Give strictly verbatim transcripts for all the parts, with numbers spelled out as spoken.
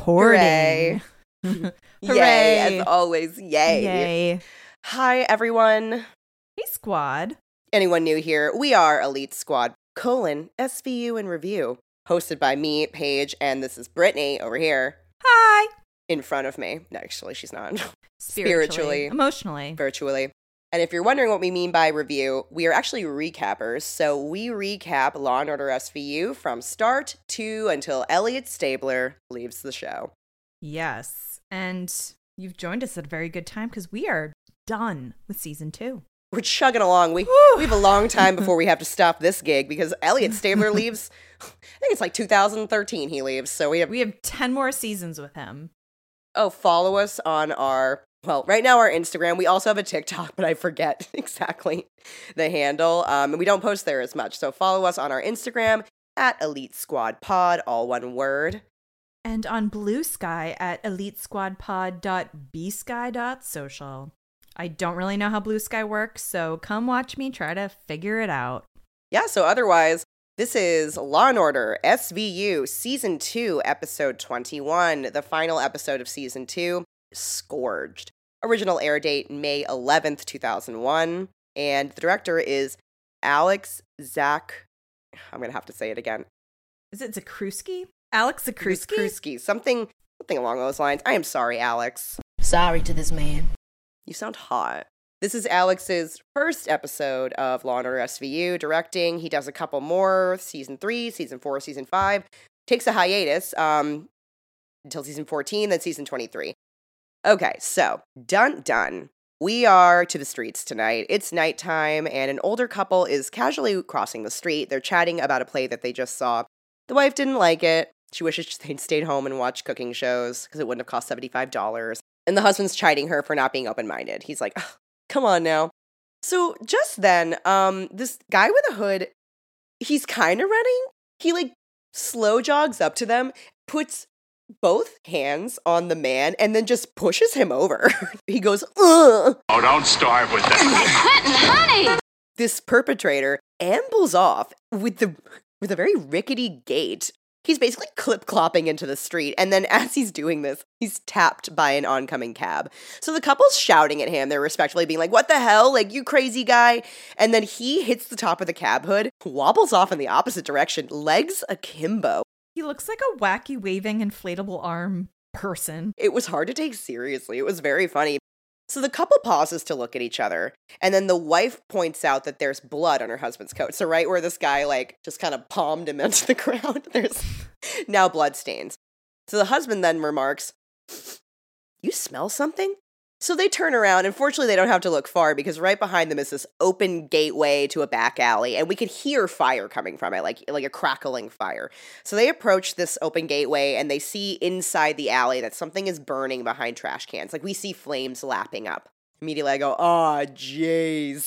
recording. Hooray. Hooray. Yay, as always. Yay. Yay. Hi, everyone. Hey, squad. Anyone new here? We are Elite Squad, colon, S V U in Review, hosted by me, Paige, and this is Brittany over here. Hi. In front of me. No, actually, she's not. Spiritually. Spiritually. Emotionally. Virtually. And if you're wondering what we mean by review, we are actually recappers. So we recap Law and Order S V U from start to until Elliot Stabler leaves the show. Yes. And you've joined us at a very good time because we are done with season two. We're chugging along. We Woo! we have a long time before we have to stop this gig because Elliot Stabler leaves. I think it's like two thousand thirteen he leaves. So we have We have ten more seasons with him. Oh, follow us on our, well, right now our Instagram. We also have a TikTok, but I forget exactly the handle. Um, and we don't post there as much. So follow us on our Instagram at Elite Squad Pod, all one word. And on Blue Sky at elite squad pod dot b sky dot social. I don't really know how Blue Sky works, so come watch me try to figure it out. Yeah, so otherwise, this is Law and Order S V U Season two, Episode twenty-one, the final episode of Season two, Scourged. Original air date May eleventh, two thousand one, and the director is Alex Zak. I'm going to have to say it again. Is it Zakruski? Alex Zakruski? Zakruski, something, something along those lines. I am sorry, Alex. Sorry to this man. You sound hot. This is Alex's first episode of Law and Order S V U directing. He does a couple more, season three, season four, season five. Takes a hiatus um, until season fourteen, then season twenty-three. Okay, so, dun dun. We are to the streets tonight. It's nighttime, and an older couple is casually crossing the street. They're chatting about a play that they just saw. The wife didn't like it. She wishes they'd stayed home and watched cooking shows, because it wouldn't have cost seventy-five dollars. And the husband's chiding her for not being open-minded. He's like, come on now. So just then, um, this guy with a hood, he's kind of running. He like slow jogs up to them, puts both hands on the man, and then just pushes him over. He goes, ugh. Oh, don't start with that. Quentin, honey! This perpetrator ambles off with the with a very rickety gait. He's basically clip-clopping into the street, and then as he's doing this, he's tapped by an oncoming cab. So the couple's shouting at him. They're respectfully being like, what the hell? Like, you crazy guy. And then he hits the top of the cab hood, wobbles off in the opposite direction, legs akimbo. He looks like a wacky waving inflatable arm person. It was hard to take seriously. It was very funny. So the couple pauses to look at each other, and then the wife points out that there's blood on her husband's coat. So right where this guy, like, just kind of palmed him into the ground, there's now blood stains. So the husband then remarks, you smell something? So they turn around, and fortunately they don't have to look far, because right behind them is this open gateway to a back alley, and we could hear fire coming from it, like, like a crackling fire. So they approach this open gateway, and they see inside the alley that something is burning behind trash cans. Like, we see flames lapping up. Immediately I go, oh, jeez.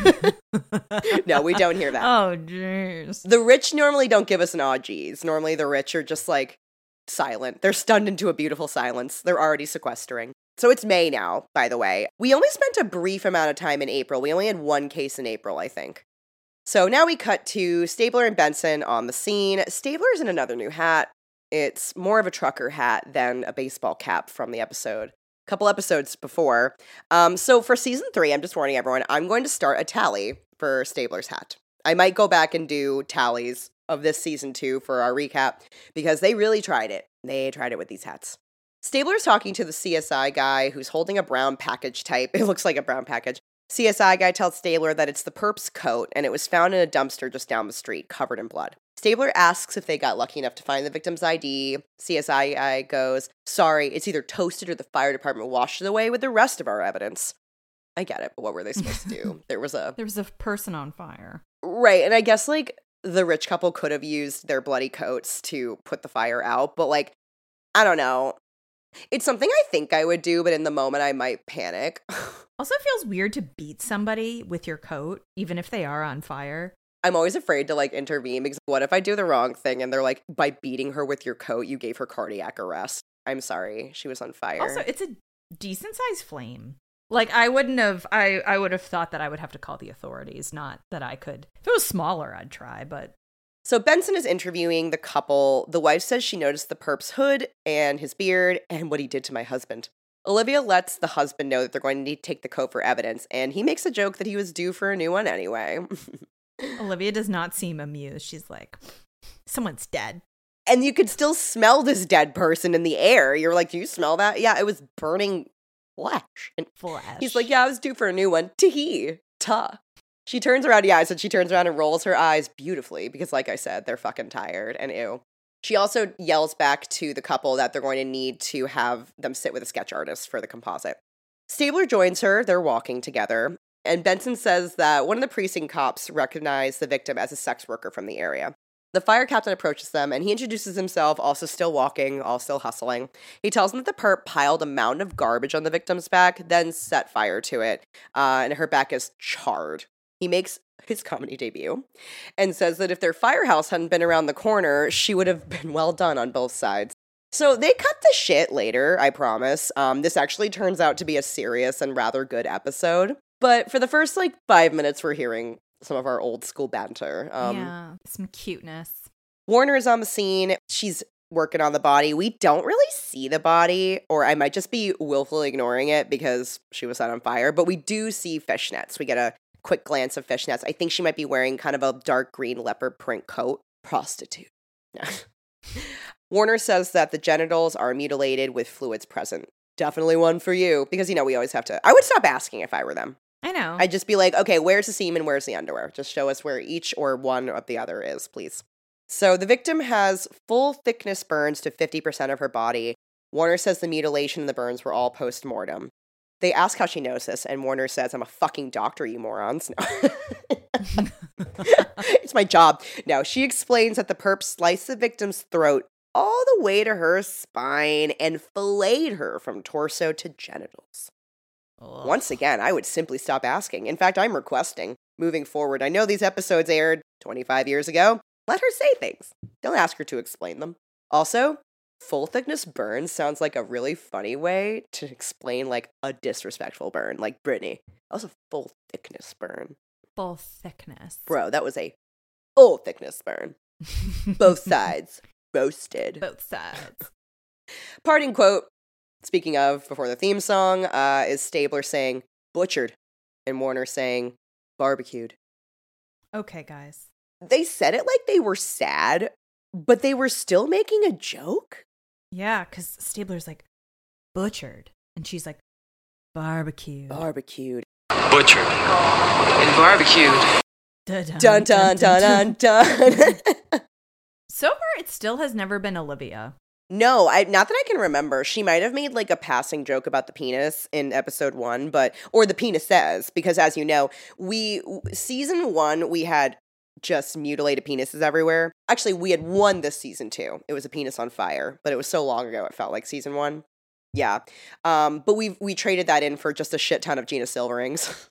No, we don't hear that. Oh, jeez. The rich normally don't give us an aw, geez. Normally the rich are just, like, silent. They're stunned into a beautiful silence. They're already sequestering. So it's May now, by the way. We only spent a brief amount of time in April. We only had one case in April, I think. So now we cut to Stabler and Benson on the scene. Stabler's in another new hat. It's more of a trucker hat than a baseball cap from the episode. A couple episodes before. Um, so for season three, I'm just warning everyone, I'm going to start a tally for Stabler's hat. I might go back and do tallies of this season two for our recap, because they really tried it. They tried it with these hats. Stabler's talking to the C S I guy who's holding a brown package type. It looks like a brown package. C S I guy tells Stabler that it's the perp's coat, and it was found in a dumpster just down the street, covered in blood. Stabler asks if they got lucky enough to find the victim's I D. C S I guy goes, sorry, it's either toasted or the fire department washed it away with the rest of our evidence. I get it, but what were they supposed to do? There was a... There was a person on fire. Right, and I guess, like, the rich couple could have used their bloody coats to put the fire out, but, like, I don't know. It's something I think I would do, but in the moment I might panic. Also, it feels weird to beat somebody with your coat, even if they are on fire. I'm always afraid to, like, intervene, because what if I do the wrong thing and they're like, by beating her with your coat, you gave her cardiac arrest? I'm sorry, she was on fire. Also, it's a decent sized flame. Like, I wouldn't have, I, I would have thought that I would have to call the authorities, not that I could. If it was smaller, I'd try, but So Benson is interviewing the couple. The wife says she noticed the perp's hood and his beard and what he did to my husband. Olivia lets the husband know that they're going to need to take the coat for evidence, and he makes a joke that he was due for a new one anyway. Olivia does not seem amused. She's like, someone's dead. And you could still smell this dead person in the air. You're like, do you smell that? Yeah, it was burning flesh. And Flesh. he's like, yeah, I was due for a new one. Tee. Ta. She turns around, yeah, I said she turns around and rolls her eyes beautifully because, like I said, they're fucking tired and ew. She also yells back to the couple that they're going to need to have them sit with a sketch artist for the composite. Stabler joins her. They're walking together. And Benson says that one of the precinct cops recognized the victim as a sex worker from the area. The fire captain approaches them, and he introduces himself, also still walking, all still hustling. He tells them that the perp piled a mound of garbage on the victim's back, then set fire to it, uh, and her back is charred. He makes his comedy debut and says that if their firehouse hadn't been around the corner, she would have been well done on both sides. So they cut the shit later, I promise. Um, this actually turns out to be a serious and rather good episode. But for the first, like, five minutes, we're hearing some of our old school banter. Um, yeah, some cuteness. Warner is on the scene. She's working on the body. We don't really see the body, or I might just be willfully ignoring it because she was set on fire. But we do see fishnets. We get a quick glance of fishnets. I think she might be wearing kind of a dark green leopard print coat. Prostitute. Warner says that the genitals are mutilated with fluids present. Definitely one for you. Because, you know, we always have to... I would stop asking if I were them. I know. I'd just be like, okay, where's the semen, where's the underwear? Just show us where each or one of the other is, please. So the victim has full thickness burns to fifty percent of her body. Warner says the mutilation and the burns were all post-mortem. They ask how she knows this, and Warner says, I'm a fucking doctor, you morons. No. It's my job. No, she explains that the perp sliced the victim's throat all the way to her spine and filleted her from torso to genitals. Ugh. Once again, I would simply stop asking. In fact, I'm requesting, moving forward, I know these episodes aired twenty-five years ago. Let her say things. Don't ask her to explain them. Also, full thickness burn sounds like a really funny way to explain, like, a disrespectful burn. Like, Brittany, that was a full thickness burn. Full thickness. Bro, that was a full thickness burn. Both sides. Roasted. Both sides. Parting quote, speaking of, before the theme song, uh, is Stabler saying, butchered, and Warner saying, barbecued. Okay, guys. They said it like they were sad, but they were still making a joke? Yeah, because Stabler's like, butchered. And she's like, barbecued. Barbecued. Butchered and barbecued. Dun Dun, dun, dun, dun, dun. So far, it still has never been Olivia. No, I not that I can remember. She might have made like a passing joke about the penis in episode one, but or the penis says, because as you know, we season one we had just mutilated penises everywhere. Actually, we had one this season too. It was a penis on fire, but it was so long ago it felt like season one. Yeah, um, but we we traded that in for just a shit ton of Gina Silverings.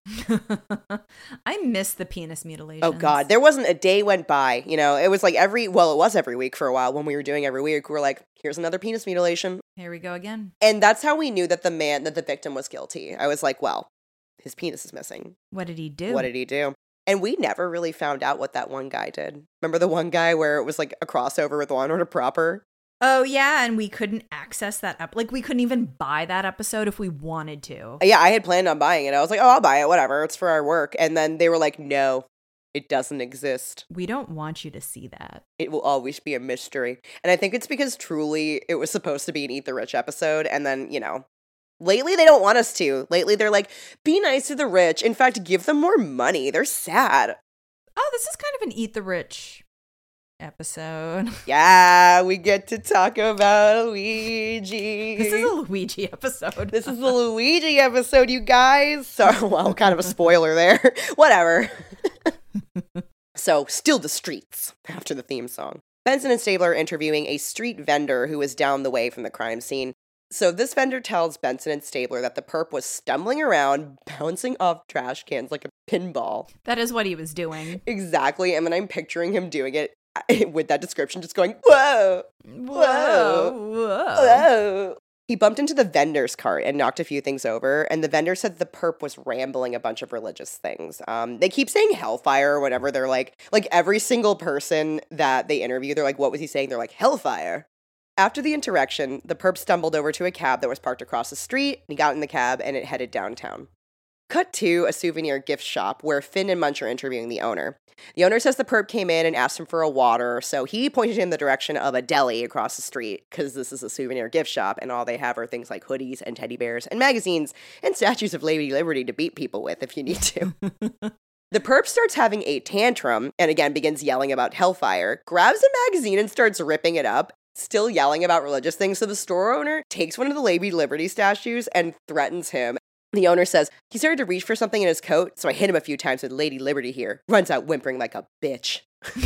I miss the penis mutilation. Oh God, there wasn't a day went by. You know, it was like every well, it was every week for a while when we were doing every week. We were like, here's another penis mutilation. Here we go again. And that's how we knew that the man, that the victim was guilty. I was like, well, his penis is missing. What did he do? What did he do? And we never really found out what that one guy did. Remember the one guy where it was like a crossover with Law and Order Proper? Oh, yeah, and we couldn't access that up. Like, we couldn't even buy that episode if we wanted to. Yeah, I had planned on buying it. I was like, oh, I'll buy it, whatever. It's for our work. And then they were like, no, it doesn't exist. We don't want you to see that. It will always be a mystery. And I think it's because truly it was supposed to be an Eat the Rich episode. And then, you know, lately they don't want us to. Lately they're like, be nice to the rich. In fact, give them more money. They're sad. Oh, this is kind of an Eat the Rich episode. Yeah, we get to talk about Luigi. This is a Luigi episode. This is the Luigi episode, you guys. So, well, kind of a spoiler there. Whatever. So, still the streets after the theme song. Benson and Stabler are interviewing a street vendor who is down the way from the crime scene. So this vendor tells Benson and Stabler that the perp was stumbling around, bouncing off trash cans like a pinball. That is what he was doing. Exactly. And then I'm picturing him doing it with that description, just going, whoa, whoa, Whoa. Whoa. whoa. He bumped into the vendor's cart and knocked a few things over, and the vendor said the perp was rambling a bunch of religious things. Um, they keep saying hellfire whenever they're like, like every single person that they interview, they're like, what was he saying? They're like, hellfire. After the interaction, the perp stumbled over to a cab that was parked across the street, and he got in the cab, and it headed downtown. Cut to a souvenir gift shop where Finn and Munch are interviewing the owner. The owner says the perp came in and asked him for a water, so he pointed in the direction of a deli across the street, because this is a souvenir gift shop, and all they have are things like hoodies and teddy bears and magazines and statues of Lady Liberty to beat people with if you need to. The perp starts having a tantrum, and again begins yelling about hellfire, grabs a magazine and starts ripping it up, still yelling about religious things, so the store owner takes one of the Lady Liberty statues and threatens him. The owner says, he started to reach for something in his coat, so I hit him a few times with Lady Liberty here. Runs out whimpering like a bitch.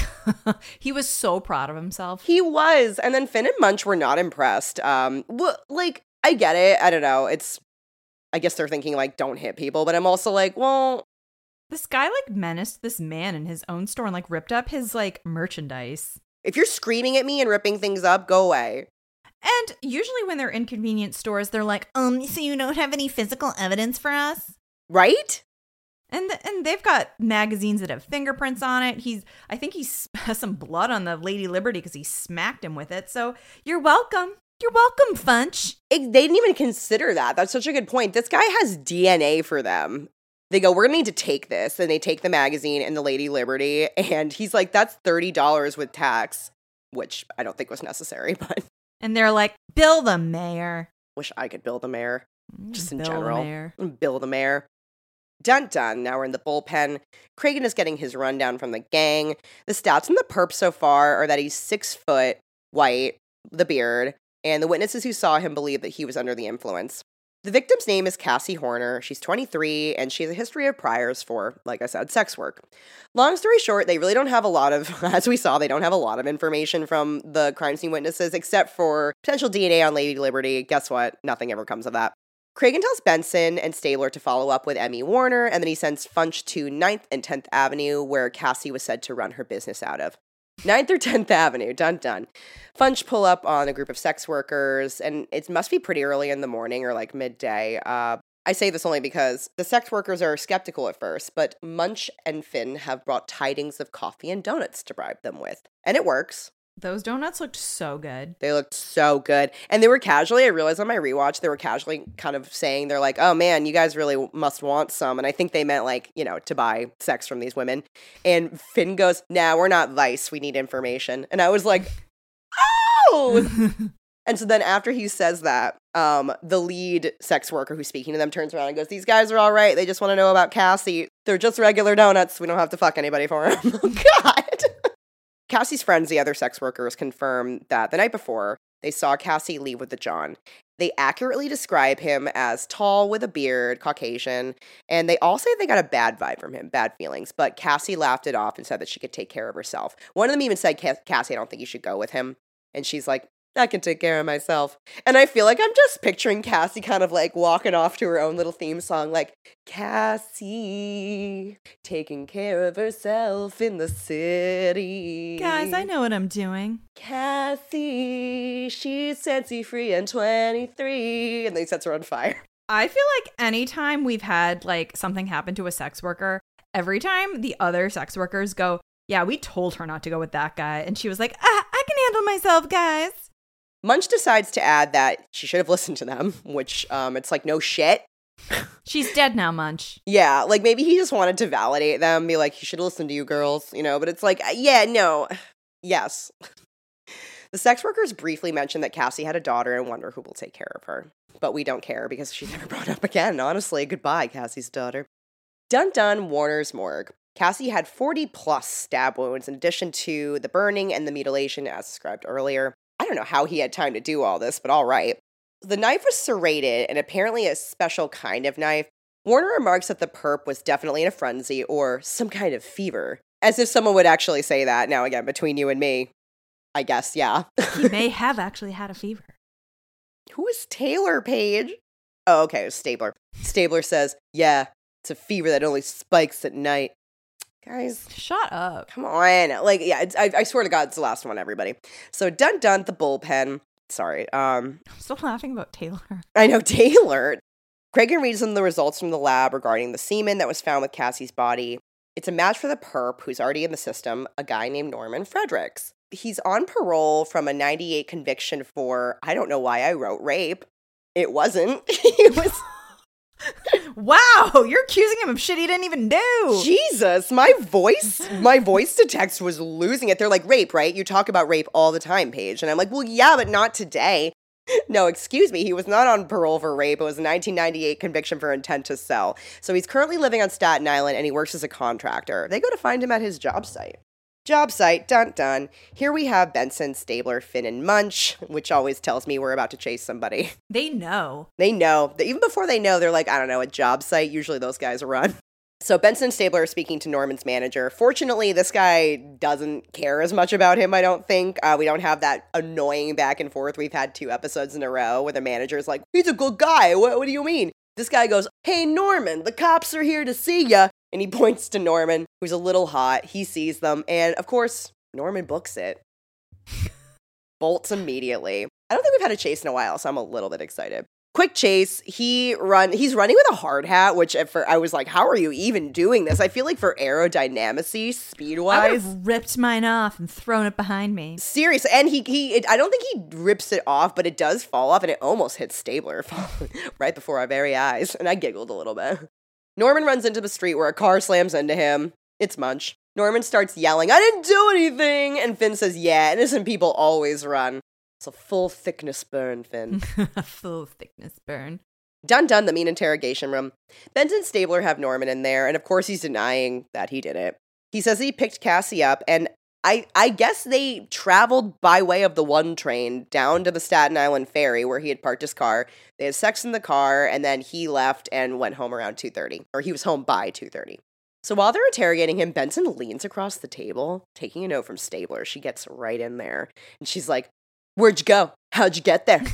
He was so proud of himself. He was. And then Finn and Munch were not impressed. Um, well, like, I get it. I don't know. It's, I guess they're thinking, like, don't hit people. But I'm also like, well. This guy, like, menaced this man in his own store and, like, ripped up his, like, merchandise. If you're screaming at me and ripping things up, go away. And usually when they're in convenience stores, they're like, um, so you don't have any physical evidence for us? Right? And th- and they've got magazines that have fingerprints on it. He's, I think he has some blood on the Lady Liberty because he smacked him with it. So you're welcome. You're welcome, Funch. It, they didn't even consider that. That's such a good point. This guy has D N A for them. They go, we're going to need to take this. And they take the magazine and the Lady Liberty. And he's like, that's thirty dollars with tax, which I don't think was necessary, but. And they're like, Bill the mayor. Wish I could bill the mayor. Just in Bill general. the mayor. Bill the mayor. Dun dun. Now we're in the bullpen. Cragen is getting his rundown from the gang. The stats on the perp so far are that he's six foot, white, the beard, and the witnesses who saw him believe that he was under the influence. The victim's name is Cassie Horner. She's twenty-three, and she has a history of priors for, like I said, sex work. Long story short, they really don't have a lot of, as we saw, they don't have a lot of information from the crime scene witnesses, except for potential D N A on Lady Liberty. Guess what? Nothing ever comes of that. Cragen tells Benson and Stabler to follow up with Emmy Warner, and then he sends Funch to ninth and tenth Avenue, where Cassie was said to run her business out of. ninth or tenth Avenue, dun dun. Funch pull up on a group of sex workers, and it must be pretty early in the morning or like midday. Uh, I say this only because the sex workers are skeptical at first, but Munch and Finn have brought tidings of coffee and donuts to bribe them with. And it works. Those donuts looked so good. They looked so good. And they were casually, I realized on my rewatch, they were casually kind of saying, they're like, oh man, you guys really must want some. And I think they meant like, you know, to buy sex from these women. And Finn goes, nah, we're not Vice. We need information. And I was like, oh! And so then after he says that, um, the lead sex worker who's speaking to them turns around and goes, these guys are all right. They just want to know about Cassie. They're just regular donuts. We don't have to fuck anybody for them. Oh, God. Cassie's friends, the other sex workers, confirm that the night before, they saw Cassie leave with the John. They accurately describe him as tall with a beard, Caucasian, and they all say they got a bad vibe from him, bad feelings, but Cassie laughed it off and said that she could take care of herself. One of them even said, Cassie, I don't think you should go with him. And she's like, I can take care of myself. And I feel like I'm just picturing Cassie kind of like walking off to her own little theme song, like, Cassie, taking care of herself in the city. Guys, I know what I'm doing. Cassie, she's fancy free and twenty-three. And then he sets her on fire. I feel like anytime we've had like something happen to a sex worker, every time the other sex workers go, yeah, we told her not to go with that guy. And she was like, ah, I can handle myself, guys. Munch decides to add that she should have listened to them, which um, it's like, no shit. She's dead now, Munch. Yeah, like maybe he just wanted to validate them, be like, he should have listened to you girls, you know, but it's like, yeah, no, yes. The sex workers briefly mention that Cassie had a daughter and wonder who will take care of her. But we don't care because she's never brought up again, honestly. Goodbye, Cassie's daughter. Dun dun, Warner's morgue. Cassie had forty plus stab wounds in addition to the burning and the mutilation as described earlier. I don't know how he had time to do all this, but all right. The knife was serrated and apparently a special kind of knife. Warner remarks that the perp was definitely in a frenzy or some kind of fever. As if someone would actually say that. Now, again, between you and me, I guess, yeah. He may have actually had a fever. Who is Taylor Page? Oh, okay, it was Stabler. Stabler says, yeah, it's a fever that only spikes at night. Guys, shut up. Come on. Like, yeah, it's, I, I swear to God, it's the last one, everybody. So, dun dun, the bullpen. Sorry. Um, I'm still laughing about Taylor. I know, Taylor. Cragen reads them the results from the lab regarding the semen that was found with Cassie's body. It's a match for the perp who's already in the system, a guy named Norman Fredericks. He's on parole from a ninety-eight conviction for, I don't know why I wrote rape. It wasn't. It was... Wow, you're accusing him of shit he didn't even do. Jesus, my voice, my voice to text was losing it. They're like, rape, right? You talk about rape all the time, Paige. And I'm like, well, yeah, but not today. No, excuse me. He was not on parole for rape. It was a nineteen ninety-eight conviction for intent to sell. So he's currently living on Staten Island and he works as a contractor. They go to find him at his job site. Job site, dun dun. Here we have Benson, Stabler, Finn, and Munch, which always tells me we're about to chase somebody. They know. They know. Even before they know, they're like, I don't know, a job site. Usually those guys run. So Benson and Stabler are speaking to Norman's manager. Fortunately, this guy doesn't care as much about him, I don't think. Uh, we don't have that annoying back and forth. We've had two episodes in a row where the manager's like, he's a good guy. What, what do you mean? This guy goes, hey, Norman, the cops are here to see ya. And he points to Norman, who's a little hot. He sees them. And, of course, Norman books it. Bolts immediately. I don't think we've had a chase in a while, so I'm a little bit excited. Quick chase. He run. He's running with a hard hat, which at first I was like, how are you even doing this? I feel like for aerodynamicy, speed-wise. I would have ripped mine off and thrown it behind me. Seriously. And he, he it, I don't think he rips it off, but it does fall off, and it almost hits Stabler right before our very eyes. And I giggled a little bit. Norman runs into the street where a car slams into him. It's Munch. Norman starts yelling, I didn't do anything! And Finn says, yeah, innocent people always run. It's a full thickness burn, Finn. Full thickness burn. Dun dun, the mean interrogation room. Benson and Stabler have Norman in there, and of course he's denying that he did it. He says he picked Cassie up, and I, I guess they traveled by way of the one train down to the Staten Island ferry where he had parked his car. They had sex in the car, and then he left and went home around two thirty. Or he was home by two thirty. So while they're interrogating him, Benson leans across the table, taking a note from Stabler. She gets right in there, and she's like, where'd you go? How'd you get there?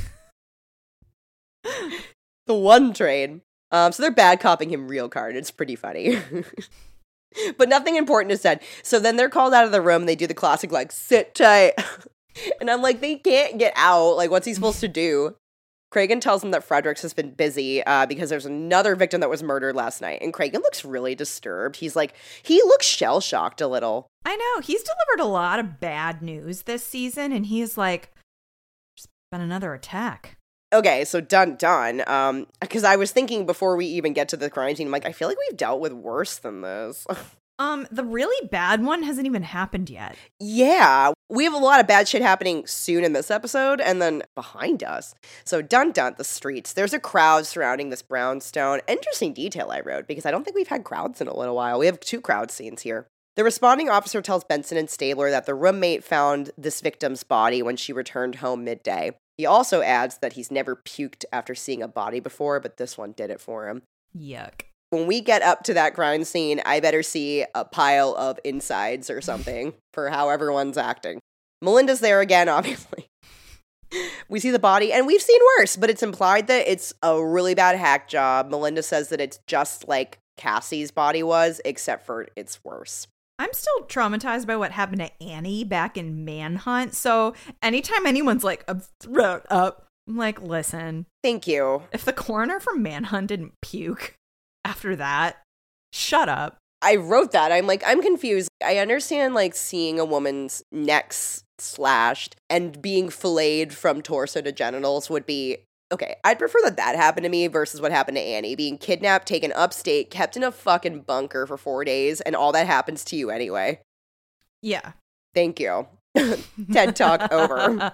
The one train. Um, so they're bad copping him real hard. It's pretty funny. But nothing important is said. So then they're called out of the room. And they do the classic, like, sit tight. And I'm like, they can't get out. Like, what's he supposed to do? Cragen tells them that Fredericks has been busy uh, because there's another victim that was murdered last night. And Cragen looks really disturbed. He's like, he looks shell-shocked a little. I know. He's delivered a lot of bad news this season. And he's like, there's been another attack. Okay, so dun dun. Um, because I was thinking before we even get to the crime scene, I'm like, I feel like we've dealt with worse than this. um, the really bad one hasn't even happened yet. Yeah, we have a lot of bad shit happening soon in this episode, and then behind us. So dun dun, the streets. There's a crowd surrounding this brownstone. Interesting detail I wrote, because I don't think we've had crowds in a little while. We have two crowd scenes here. The responding officer tells Benson and Stabler that the roommate found this victim's body when she returned home midday. He also adds that he's never puked after seeing a body before, but this one did it for him. Yuck. When we get up to that crime scene, I better see a pile of insides or something for how everyone's acting. Melinda's there again, obviously. We see the body, and we've seen worse, but it's implied that it's a really bad hack job. Melinda says that it's just like Cassie's body was, except for it's worse. I'm still traumatized by what happened to Annie back in Manhunt. So anytime anyone's like, a throat up, I'm like, listen. Thank you. If the coroner from Manhunt didn't puke after that, shut up. I wrote that. I'm like, I'm confused. I understand like seeing a woman's neck slashed and being filleted from torso to genitals would be okay, I'd prefer that that happened to me versus what happened to Annie. Being kidnapped, taken upstate, kept in a fucking bunker for four days, and all that happens to you anyway. Yeah. Thank you. TED Talk over.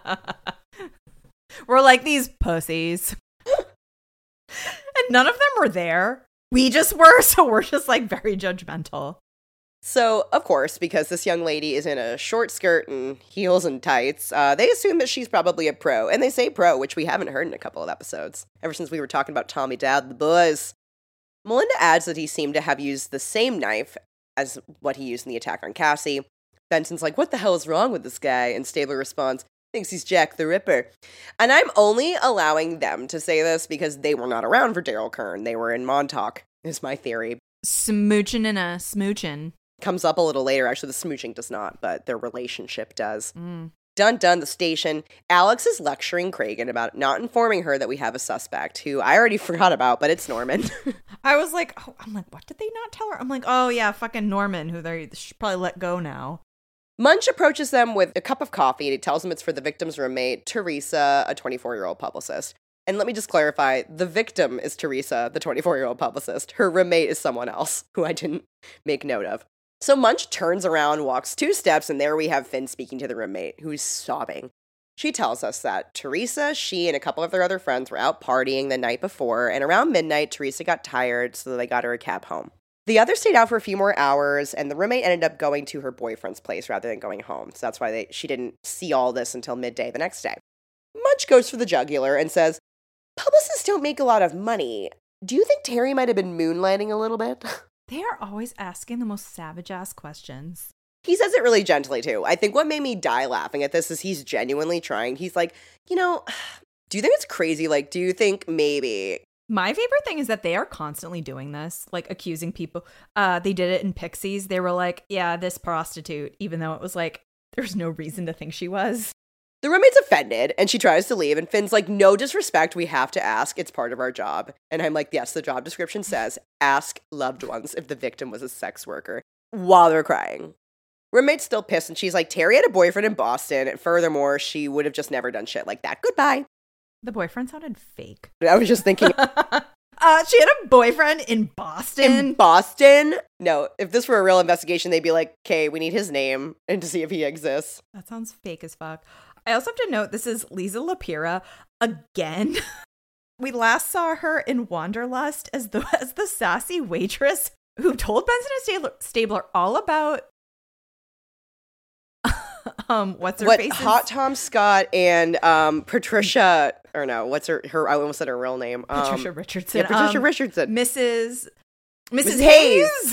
We're like these pussies. And none of them were there. We just were, so we're just like very judgmental. So, of course, because this young lady is in a short skirt and heels and tights, uh, they assume that she's probably a pro. And they say pro, which we haven't heard in a couple of episodes, ever since we were talking about Tommy Dowd, the boys. Melinda adds that he seemed to have used the same knife as what he used in the attack on Cassie. Benson's like, what the hell is wrong with this guy? And Stabler responds, thinks he's Jack the Ripper. And I'm only allowing them to say this because they were not around for Daryl Kern. They were in Montauk, is my theory. Smooching and a smooching. Comes up a little later. Actually, the smooching does not, but their relationship does. Mm. Dun dun, the station. Alex is lecturing Cragen about not informing her that we have a suspect, who I already forgot about, but it's Norman. I was like, oh, I'm like, what did they not tell her? I'm like, oh yeah, fucking Norman, who they should probably let go now. Munch approaches them with a cup of coffee, and he tells them it's for the victim's roommate, Teresa, a twenty-four-year-old publicist. And let me just clarify, the victim is Teresa, the twenty-four-year-old publicist. Her roommate is someone else, who I didn't make note of. So Munch turns around, walks two steps, and there we have Finn speaking to the roommate, who's sobbing. She tells us that Teresa, she, and a couple of their other friends were out partying the night before, and around midnight, Teresa got tired, so they got her a cab home. The others stayed out for a few more hours, and the roommate ended up going to her boyfriend's place rather than going home, so that's why they, she didn't see all this until midday the next day. Munch goes for the jugular and says, publicists don't make a lot of money. Do you think Terry might have been moonlighting a little bit? They are always asking the most savage-ass questions. He says it really gently, too. I think what made me die laughing at this is he's genuinely trying. He's like, you know, do you think it's crazy? Like, do you think maybe... My favorite thing is that they are constantly doing this, like accusing people. Uh, they did it in Pixies. They were like, yeah, this prostitute, even though it was like, there's no reason to think she was. The roommate's offended, and she tries to leave, and Finn's like, no disrespect, we have to ask, it's part of our job. And I'm like, yes, the job description says, ask loved ones if the victim was a sex worker, while they're crying. Roommate's still pissed, and she's like, Terry had a boyfriend in Boston, and furthermore, she would have just never done shit like that. Goodbye. The boyfriend sounded fake. I was just thinking... uh, she had a boyfriend in Boston? In Boston? No, if this were a real investigation, they'd be like, okay, we need his name, and to see if he exists. That sounds fake as fuck. I also have to note, this is Lisa Lapira again. We last saw her in Wanderlust as the as the sassy waitress who told Benson and Stabler, Stabler all about um what's her what face? Hot Tom Scott and um Patricia or no, what's her her I almost said her real name. Um, Patricia Richardson. Yeah, Patricia um, Richardson. Missus Missus Missus Hayes. Hayes.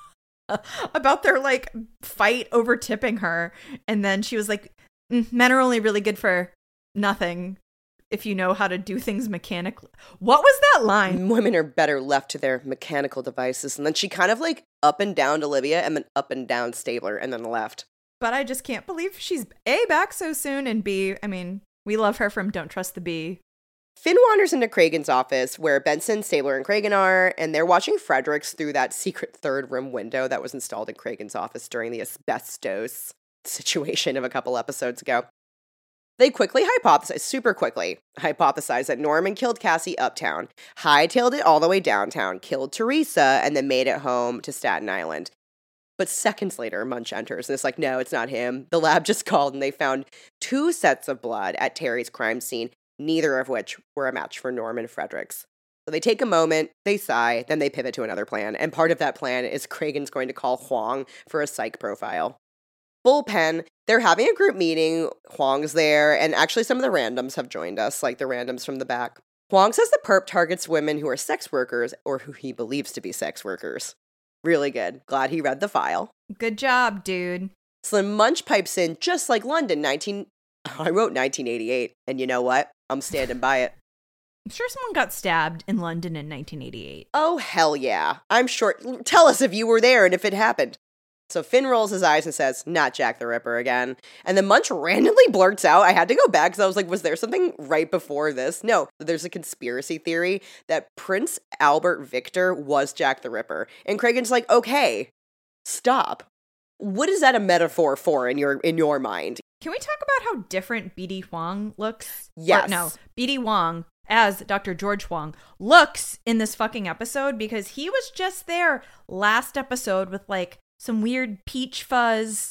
About their like fight over tipping her, and then she was like, mm, men are only really good for nothing if you know how to do things mechanically. What was that line? Women are better left to their mechanical devices. And then she kind of like up and down Olivia and then up and down Stabler and then left. But I just can't believe she's A, back so soon, and B, I mean, we love her from Don't Trust the Bee. Finn wanders into Cragen's office where Benson, Stabler, and Cragen are, and they're watching Fredericks through that secret third room window that was installed in Cragen's office during the asbestos situation of a couple episodes ago. They quickly hypothesize, super quickly, hypothesize that Norman killed Cassie uptown, hightailed it all the way downtown, killed Teresa, and then made it home to Staten Island. But seconds later, Munch enters, and it's like, no, it's not him. The lab just called, and they found two sets of blood at Terry's crime scene, neither of which were a match for Norman Fredericks. So they take a moment, they sigh, then they pivot to another plan, and part of that plan is Cragen's going to call Huang for a psych profile. Bullpen, they're having a group meeting, Huang's there, and actually some of the randoms have joined us, like the randoms from the back. Huang says the perp targets women who are sex workers, or who he believes to be sex workers. Really good. Glad he read the file. Good job, dude. Slim Munch pipes in, just like London, nineteen... I wrote nineteen eighty-eight, and you know what? I'm standing by it. I'm sure someone got stabbed in London in nineteen eighty-eight. Oh, hell yeah. I'm sure. Tell us if you were there and if it happened. So Finn rolls his eyes and says, not Jack the Ripper again. And then Munch randomly blurts out, I had to go back because I was like, was there something right before this? No, there's a conspiracy theory that Prince Albert Victor was Jack the Ripper. And Cragen's like, okay, stop. What is that a metaphor for in your in your mind? Can we talk about how different B D Huang looks? Yes. Or, no, B D Huang, as Doctor George Huang, looks in this fucking episode, because he was just there last episode with like some weird peach fuzz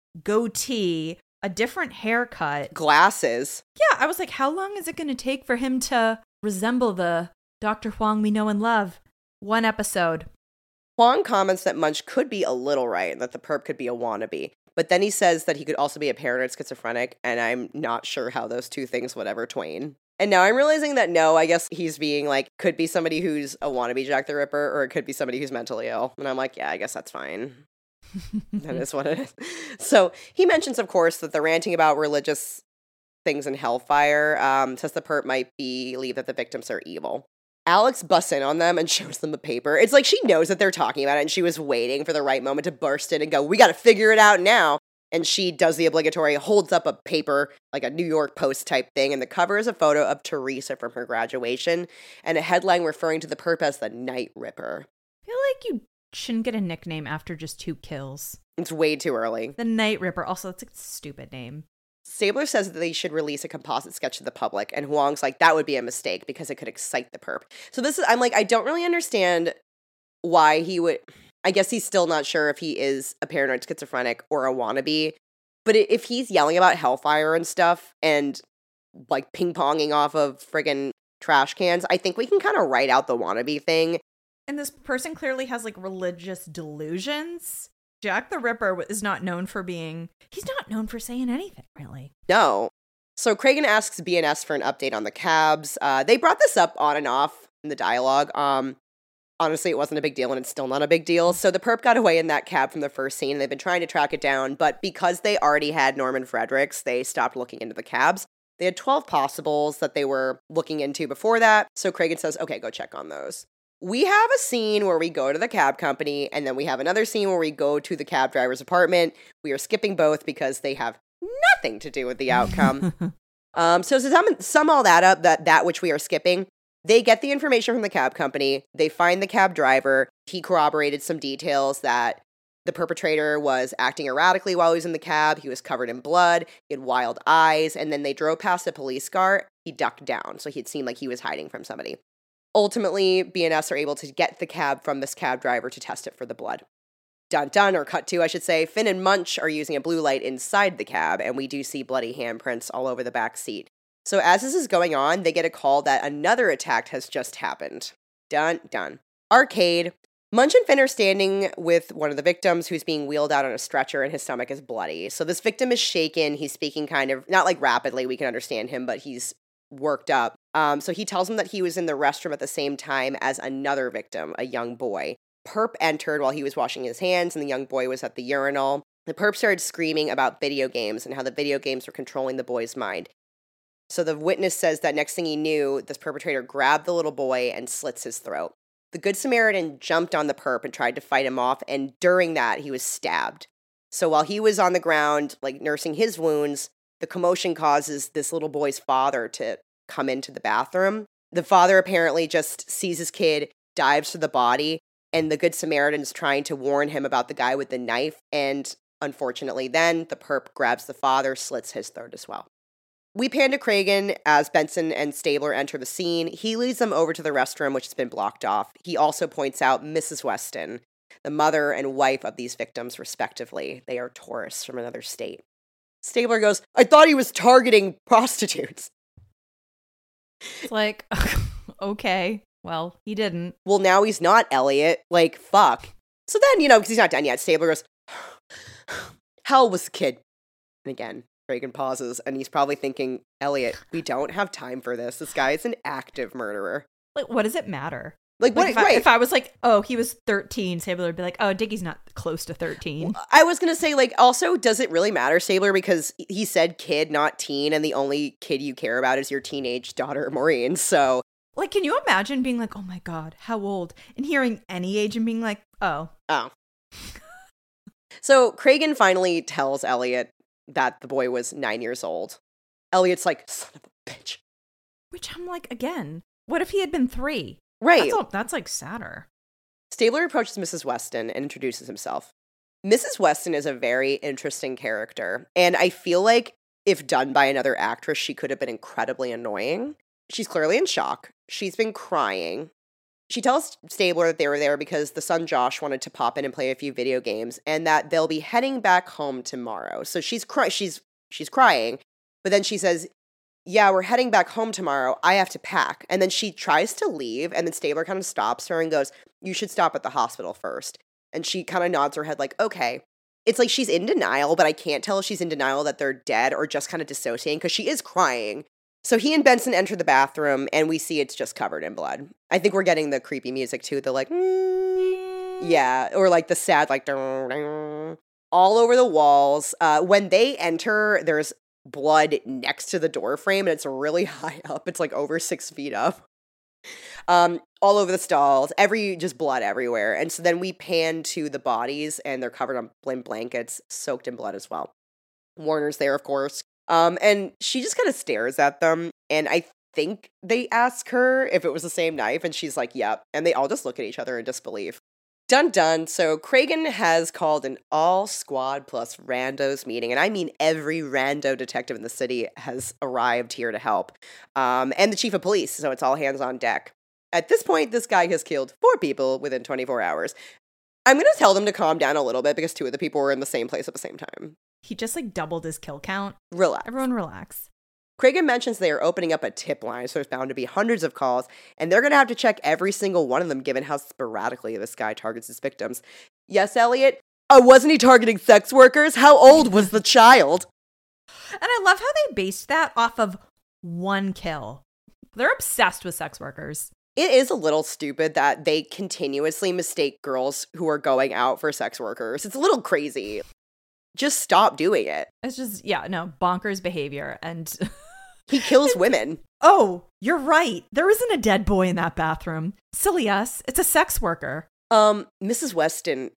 goatee, a different haircut. Glasses. Yeah, I was like, how long is it going to take for him to resemble the Doctor Huang we know and love? One episode. Huang comments that Munch could be a little right and that the perp could be a wannabe. But then he says that he could also be a paranoid schizophrenic, and I'm not sure how those two things would ever twain. And now I'm realizing that no, I guess he's being like, could be somebody who's a wannabe Jack the Ripper, or it could be somebody who's mentally ill. And I'm like, yeah, I guess that's fine. That is what it is. So he mentions, of course, that the ranting about religious things in Hellfire um, says the perp might believe that the victims are evil. Alex busts in on them and shows them a paper. It's like she knows that they're talking about it, and she was waiting for the right moment to burst in and go, we got to figure it out now. And she does the obligatory, holds up a paper, like a New York Post type thing, and the cover is a photo of Teresa from her graduation, and a headline referring to the perp as the Night Ripper. I feel like you shouldn't get a nickname after just two kills. It's way too early. The Night Ripper, also, it's a stupid name. Stabler says that they should release a composite sketch to the public, and Huang's like, that would be a mistake because it could excite the perp. So this is, I'm like, I don't really understand why he would, I guess he's still not sure if he is a paranoid schizophrenic or a wannabe, but if he's yelling about hellfire and stuff and like ping-ponging off of friggin' trash cans, I think we can kind of write out the wannabe thing. And this person clearly has like religious delusions. Jack the Ripper is not known for being, he's not known for saying anything, really. No. So Cragen asks B N S for an update on the cabs. Uh, they brought this up on and off in the dialogue. Um, honestly, it wasn't a big deal, and it's still not a big deal. So the perp got away in that cab from the first scene, and they've been trying to track it down, but because they already had Norman Fredericks, they stopped looking into the cabs. They had twelve possibles that they were looking into before that, so Cragen says, okay, go check on those. We have a scene where we go to the cab company, and then we have another scene where we go to the cab driver's apartment. We are skipping both because they have nothing to do with the outcome. um, so to sum, sum all that up, that, that which we are skipping, they get the information from the cab company. They find the cab driver. He corroborated some details that the perpetrator was acting erratically while he was in the cab. He was covered in blood. He had wild eyes. And then they drove past a police car. He ducked down. So he'd seemed like he was hiding from somebody. Ultimately, B N S are able to get the cab from this cab driver to test it for the blood. Dun dun, or cut to, I should say, Finn and Munch are using a blue light inside the cab, and we do see bloody handprints all over the back seat. So as this is going on, they get a call that another attack has just happened. Dun dun. Arcade. Munch and Finn are standing with one of the victims who's being wheeled out on a stretcher, and his stomach is bloody. So this victim is shaken. He's speaking kind of, not like rapidly, we can understand him, but he's worked up. Um, so he tells him that he was in the restroom at the same time as another victim, a young boy. Perp entered while he was washing his hands, and the young boy was at the urinal. The perp started screaming about video games and how the video games were controlling the boy's mind. So the witness says that next thing he knew, this perpetrator grabbed the little boy and slits his throat. The Good Samaritan jumped on the perp and tried to fight him off, and during that, he was stabbed. So while he was on the ground, like nursing his wounds, the commotion causes this little boy's father to come into the bathroom. The father apparently just sees his kid, dives to the body, and the Good Samaritan's trying to warn him about the guy with the knife, and unfortunately then, the perp grabs the father, slits his throat as well. We pan to Cragen as Benson and Stabler enter the scene. He leads them over to the restroom, which has been blocked off. He also points out Missus Weston, the mother and wife of these victims, respectively. They are tourists from another state. Stabler goes, I thought he was targeting prostitutes. It's like, okay, well, he didn't. Well, now he's not Elliot. Like, fuck. So then, you know, because he's not done yet, Stabler goes, hell was the kid. And again, Cragen pauses, and he's probably thinking, Elliot, we don't have time for this. This guy is an active murderer. Like, what does it matter? Like, Like what? if, I, right. if I was like, oh, he was thirteen, Stabler would be like, oh, Dickie's not close to thirteen. I was going to say, like, also, does it really matter, Stabler? Because he said kid, not teen, and the only kid you care about is your teenage daughter, Maureen, so. Like, can you imagine being like, oh my God, how old? And hearing any age and being like, oh. Oh. So Cragen finally tells Elliot that the boy was nine years old. Elliot's like, son of a bitch. Which I'm like, again, what if he had been three? Right. That's, all, that's like sadder. Stabler approaches Missus Weston and introduces himself. Missus Weston is a very interesting character, and I feel like if done by another actress, she could have been incredibly annoying. She's clearly in shock. She's been crying. She tells Stabler that they were there because the son Josh wanted to pop in and play a few video games, and that they'll be heading back home tomorrow. So she's cry- she's she's crying, but then she says, yeah, we're heading back home tomorrow. I have to pack. And then she tries to leave, and then Stabler kind of stops her and goes, you should stop at the hospital first. And she kind of nods her head like, okay. It's like she's in denial, but I can't tell if she's in denial that they're dead or just kind of dissociating because she is crying. So he and Benson enter the bathroom, and we see it's just covered in blood. I think we're getting the creepy music, too. The, like, mm, yeah, or, like, the sad, like, dun, dun, all over the walls. Uh, when they enter, there's blood next to the door frame, and it's really high up. It's, like, over six feet up. Um, all over the stalls. Every, just blood everywhere. And so then we pan to the bodies, and they're covered on blanket blankets, soaked in blood as well. Warner's there, of course. Um, and she just kind of stares at them, and I think they ask her if it was the same knife, and she's like, yep. And they all just look at each other in disbelief. Dun dun. So Cragen has called an all squad plus randos meeting, and I mean every rando detective in the city has arrived here to help, um, and the chief of police, so it's all hands on deck. At this point, this guy has killed four people within twenty-four hours. I'm going to tell them to calm down a little bit because two of the people were in the same place at the same time. He just like doubled his kill count. Relax. Everyone relax. Cragen mentions they are opening up a tip line, so there's bound to be hundreds of calls, and they're going to have to check every single one of them given how sporadically this guy targets his victims. Yes, Elliot? Oh, wasn't he targeting sex workers? How old was the child? And I love how they based that off of one kill. They're obsessed with sex workers. It is a little stupid that they continuously mistake girls who are going out for sex workers. It's a little crazy. Just stop doing it. It's just, yeah, no, bonkers behavior. And he kills women. Oh, you're right. There isn't a dead boy in that bathroom. Silly us. It's a sex worker. Um, Missus Weston.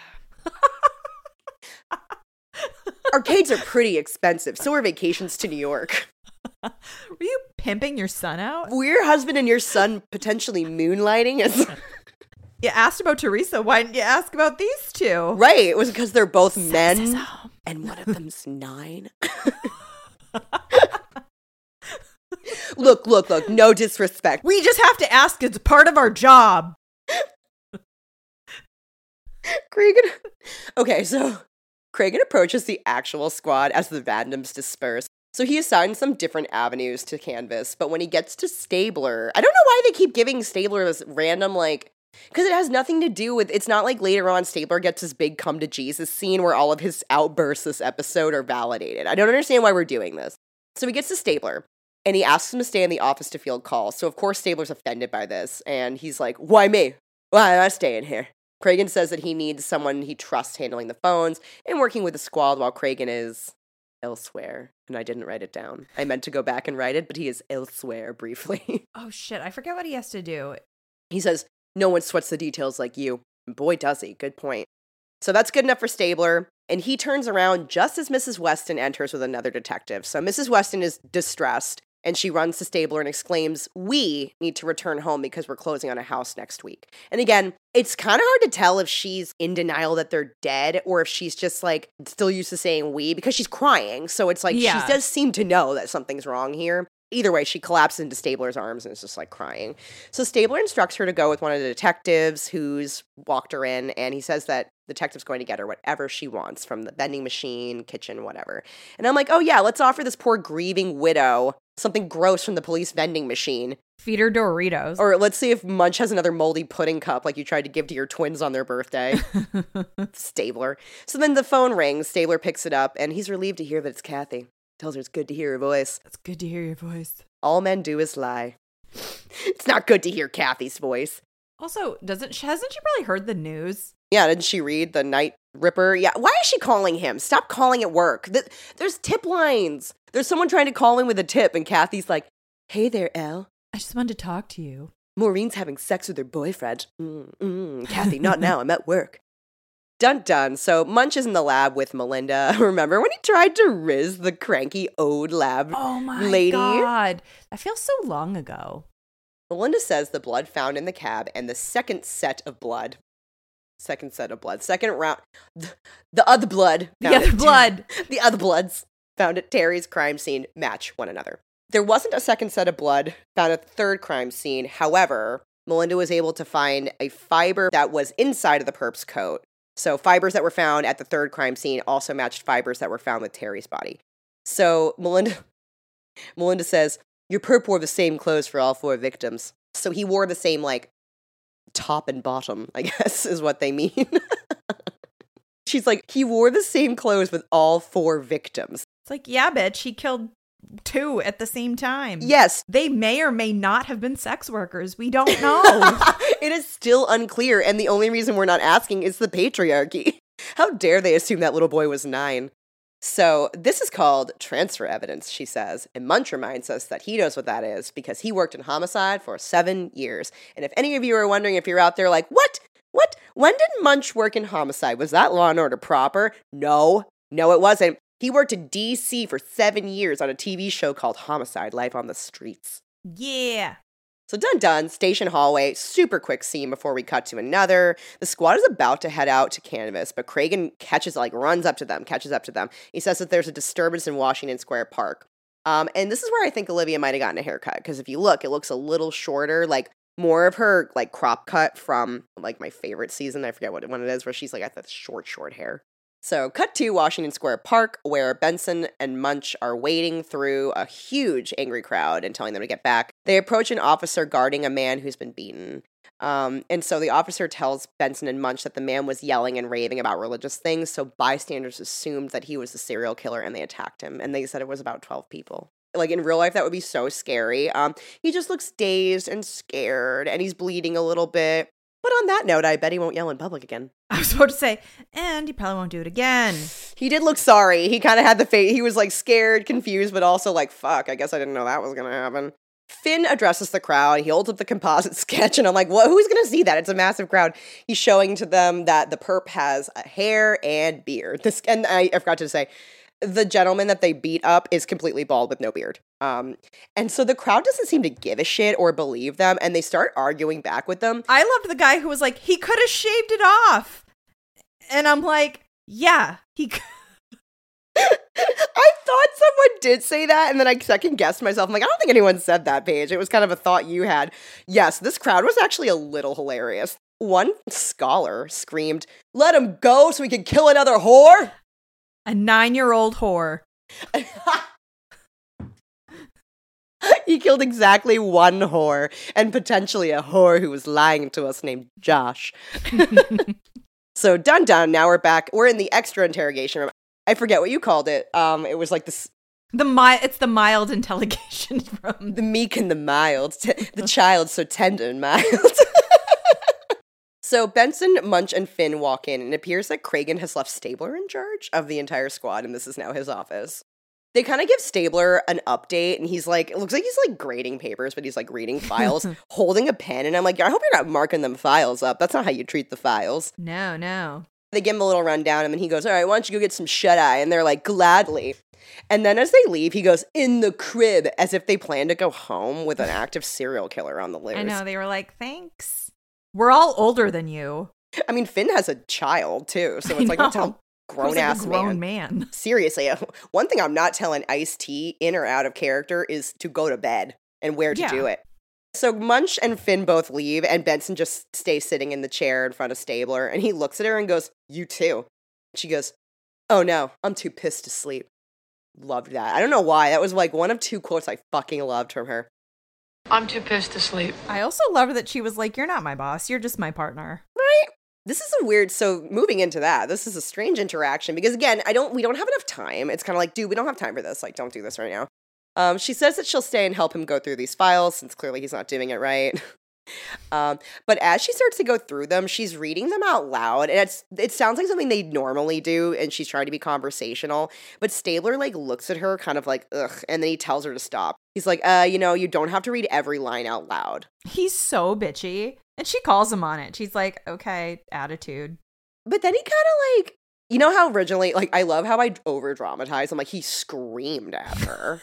Arcades are pretty expensive. So are vacations to New York. Were you pimping your son out? Were your husband and your son potentially moonlighting as... You asked about Teresa. Why didn't you ask about these two? Right. It was because they're both Sexism. men. And one of them's nine. Look, look, look. No disrespect. We just have to ask. It's part of our job. Cragen. Okay, so Cragen approaches the actual squad as the Vandams disperse. So he assigns some different avenues to canvas, but when he gets to Stabler, I don't know why they keep giving Stabler this random, like, because it has nothing to do with, it's not like later on Stabler gets his big come to Jesus scene where all of his outbursts this episode are validated. I don't understand why we're doing this. So he gets to Stabler, and he asks him to stay in the office to field calls. So of course Stabler's offended by this, and he's like, why me? Why am I staying here? Cragen says that he needs someone he trusts handling the phones and working with the squad while Cragen is elsewhere. And I didn't write it down. I meant to go back and write it, but he is elsewhere briefly. Oh shit, I forget what he has to do. He says, no one sweats the details like you. And boy, does he. Good point. So that's good enough for Stabler. And he turns around just as Missus Weston enters with another detective. So Missus Weston is distressed, and she runs to Stabler and exclaims, we need to return home because we're closing on a house next week. And again, it's kind of hard to tell if she's in denial that they're dead or if she's just like still used to saying we because she's crying. So it's like Yeah. she does seem to know that something's wrong here. Either way, she collapses into Stabler's arms and is just like crying. So Stabler instructs her to go with one of the detectives who's walked her in, and he says that the detective's going to get her whatever she wants from the vending machine, kitchen, whatever. And I'm like, oh yeah, let's offer this poor grieving widow something gross from the police vending machine. Feed her Doritos. Or let's see if Munch has another moldy pudding cup like you tried to give to your twins on their birthday. Stabler. So then the phone rings, Stabler picks it up, and he's relieved to hear that it's Kathy. Tells her it's good to hear her voice. It's good to hear your voice. All men do is lie. It's not good to hear Kathy's voice. Also, doesn't she, hasn't she probably heard the news? Yeah, didn't she read the Night Ripper? Yeah, why is she calling him? Stop calling at work. Th- There's tip lines. There's someone trying to call in with a tip, and Kathy's like, hey there, Elle. I just wanted to talk to you. Maureen's having sex with her boyfriend. Mm-mm. Kathy, not now. I'm at work. Dun dun. So Munch is in the lab with Melinda. Remember when he tried to riz the cranky old lab Oh my lady? god. That feels so long ago. Melinda says the blood found in the cab and the second set of blood. Second set of blood. Second round. The, the other blood. The found other at- blood. The other bloods found at Terry's crime scene match one another. There wasn't a second set of blood found at the third crime scene. However, Melinda was able to find a fiber that was inside of the perp's coat. So fibers that were found at the third crime scene also matched fibers that were found with Terry's body. So Melinda, Melinda says, your perp wore the same clothes for all four victims. So he wore the same, like, top and bottom, I guess, is what they mean. She's like, he wore the same clothes with all four victims. It's like, yeah, bitch, he killed two at the same time. Yes. They may or may not have been sex workers. We don't know. It is still unclear, and the only reason we're not asking is the patriarchy. How dare they assume that little boy was nine? So this is called transfer evidence, she says, and Munch reminds us that he knows what that is because he worked in homicide for seven years. And if any of you are wondering if you're out there like, what? What? When did Munch work in homicide? Was that Law and Order proper? No. No, it wasn't. He worked in D C for seven years on a T V show called Homicide: Life on the Streets. Yeah. So done done, station hallway, super quick scene before we cut to another. The squad is about to head out to canvas, but Cragen catches, like, runs up to them, catches up to them. He says that there's a disturbance in Washington Square Park. Um, and this is where I think Olivia might have gotten a haircut, because if you look, it looks a little shorter, like, more of her, like, crop cut from, like, my favorite season. I forget what one it is, where she's, like, got the short, short hair. So, cut to Washington Square Park, where Benson and Munch are wading through a huge angry crowd and telling them to get back. They approach an officer guarding a man who's been beaten. Um, and so the officer tells Benson and Munch that the man was yelling and raving about religious things, so bystanders assumed that he was the serial killer and they attacked him. And they said it was about twelve people. Like, in real life, that would be so scary. Um, he just looks dazed and scared, and he's bleeding a little bit. But on that note, I bet he won't yell in public again. I was about to say, and he probably won't do it again. He did look sorry. He kind of had the face. He was, like, scared, confused, but also like, fuck, I guess I didn't know that was going to happen. Finn addresses the crowd. He holds up the composite sketch, and I'm like, what? Who's going to see that? It's a massive crowd. He's showing to them that the perp has a hair and beard. This, and I, I forgot to say, the gentleman that they beat up is completely bald with no beard. Um, and so the crowd doesn't seem to give a shit or believe them, and they start arguing back with them. I loved the guy who was like, he could have shaved it off. And I'm like, yeah, he could. I thought someone did say that, and then I second guessed myself. I'm like, I don't think anyone said that, Paige. It was kind of a thought you had. Yes, this crowd was actually a little hilarious. One scholar screamed, "Let him go so we can kill another whore." A nine-year-old whore. He killed exactly one whore, and potentially a whore who was lying to us named Josh. So done done, now we're back. We're in the extra interrogation room. I forget what you called it. Um, it was like this. The mi- It's the mild interrogation room. The meek and the mild. T- the child so tender and mild. So Benson, Munch, and Finn walk in, and it appears that Cragen has left Stabler in charge of the entire squad, and this is now his office. They kind of give Stabler an update, and he's like, it looks like he's like grading papers, but he's like reading files, holding a pen, and I'm like, I hope you're not marking them files up. That's not how you treat the files. No, no. They give him a little rundown, and then he goes, all right, why don't you go get some shut-eye? And they're like, gladly. And then as they leave, he goes, in the crib, as if they plan to go home with an active serial killer on the loose. I know, they were like, thanks. We're all older than you. I mean, Finn has a child, too, so it's I like, know. don't tell grown-ass like a grown man. man. Seriously, one thing I'm not telling Ice-T, in or out of character, is to go to bed and where to Yeah. do it. So Munch and Finn both leave, and Benson just stays sitting in the chair in front of Stabler, and he looks at her and goes, you too. She goes, oh no, I'm too pissed to sleep. Loved that. I don't know why. That was like one of two quotes I fucking loved from her. I'm too pissed to sleep. I also love that she was like, you're not my boss, you're just my partner. Right? This is a weird, so moving into that, this is a strange interaction, because again, I don't, we don't have enough time. It's kind of like, dude, we don't have time for this. Like, don't do this right now. Um, she says that she'll stay and help him go through these files, since clearly he's not doing it right. um, but as she starts to go through them, she's reading them out loud, and it's it sounds like something they normally do, and she's trying to be conversational. But Stabler like looks at her, kind of like ugh, and then he tells her to stop. He's like, uh, you know, you don't have to read every line out loud. He's so bitchy. And she calls him on it. She's like, okay, attitude. But then he kind of like, you know how originally, like, I love how I over dramatize. I'm like, he screamed at her.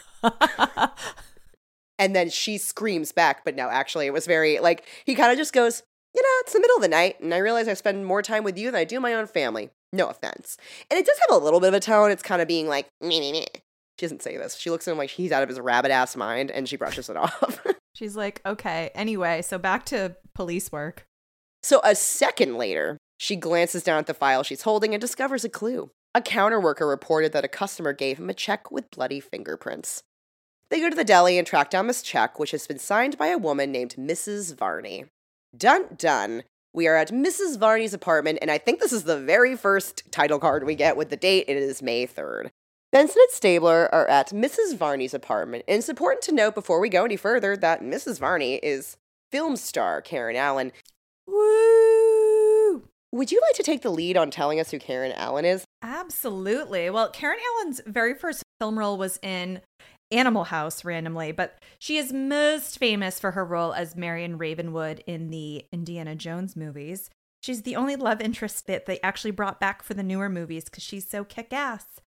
And then she screams back, but no, actually, it was very, like, he kind of just goes, you know, it's the middle of the night, and I realize I spend more time with you than I do my own family. No offense. And it does have a little bit of a tone. It's kind of being like, meh, meh, meh. She doesn't say this. She looks at him like he's out of his rabbit-ass mind, and she brushes it off. She's like, okay, anyway, so back to police work. So a second later, she glances down at the file she's holding and discovers a clue. A counter worker reported that a customer gave him a check with bloody fingerprints. They go to the deli and track down this check, which has been signed by a woman named Missus Varney. Dun dun. We are at Missus Varney's apartment, and I think this is the very first title card we get with the date. It is May third. Benson and Stabler are at Missus Varney's apartment, and it's important to note before we go any further that Missus Varney is film star Karen Allen. Woo! Would you like to take the lead on telling us who Karen Allen is? Absolutely. Well, Karen Allen's very first film role was in Animal House, randomly, but she is most famous for her role as Marion Ravenwood in the Indiana Jones movies. She's the only love interest that they actually brought back for the newer movies because she's so kick-ass.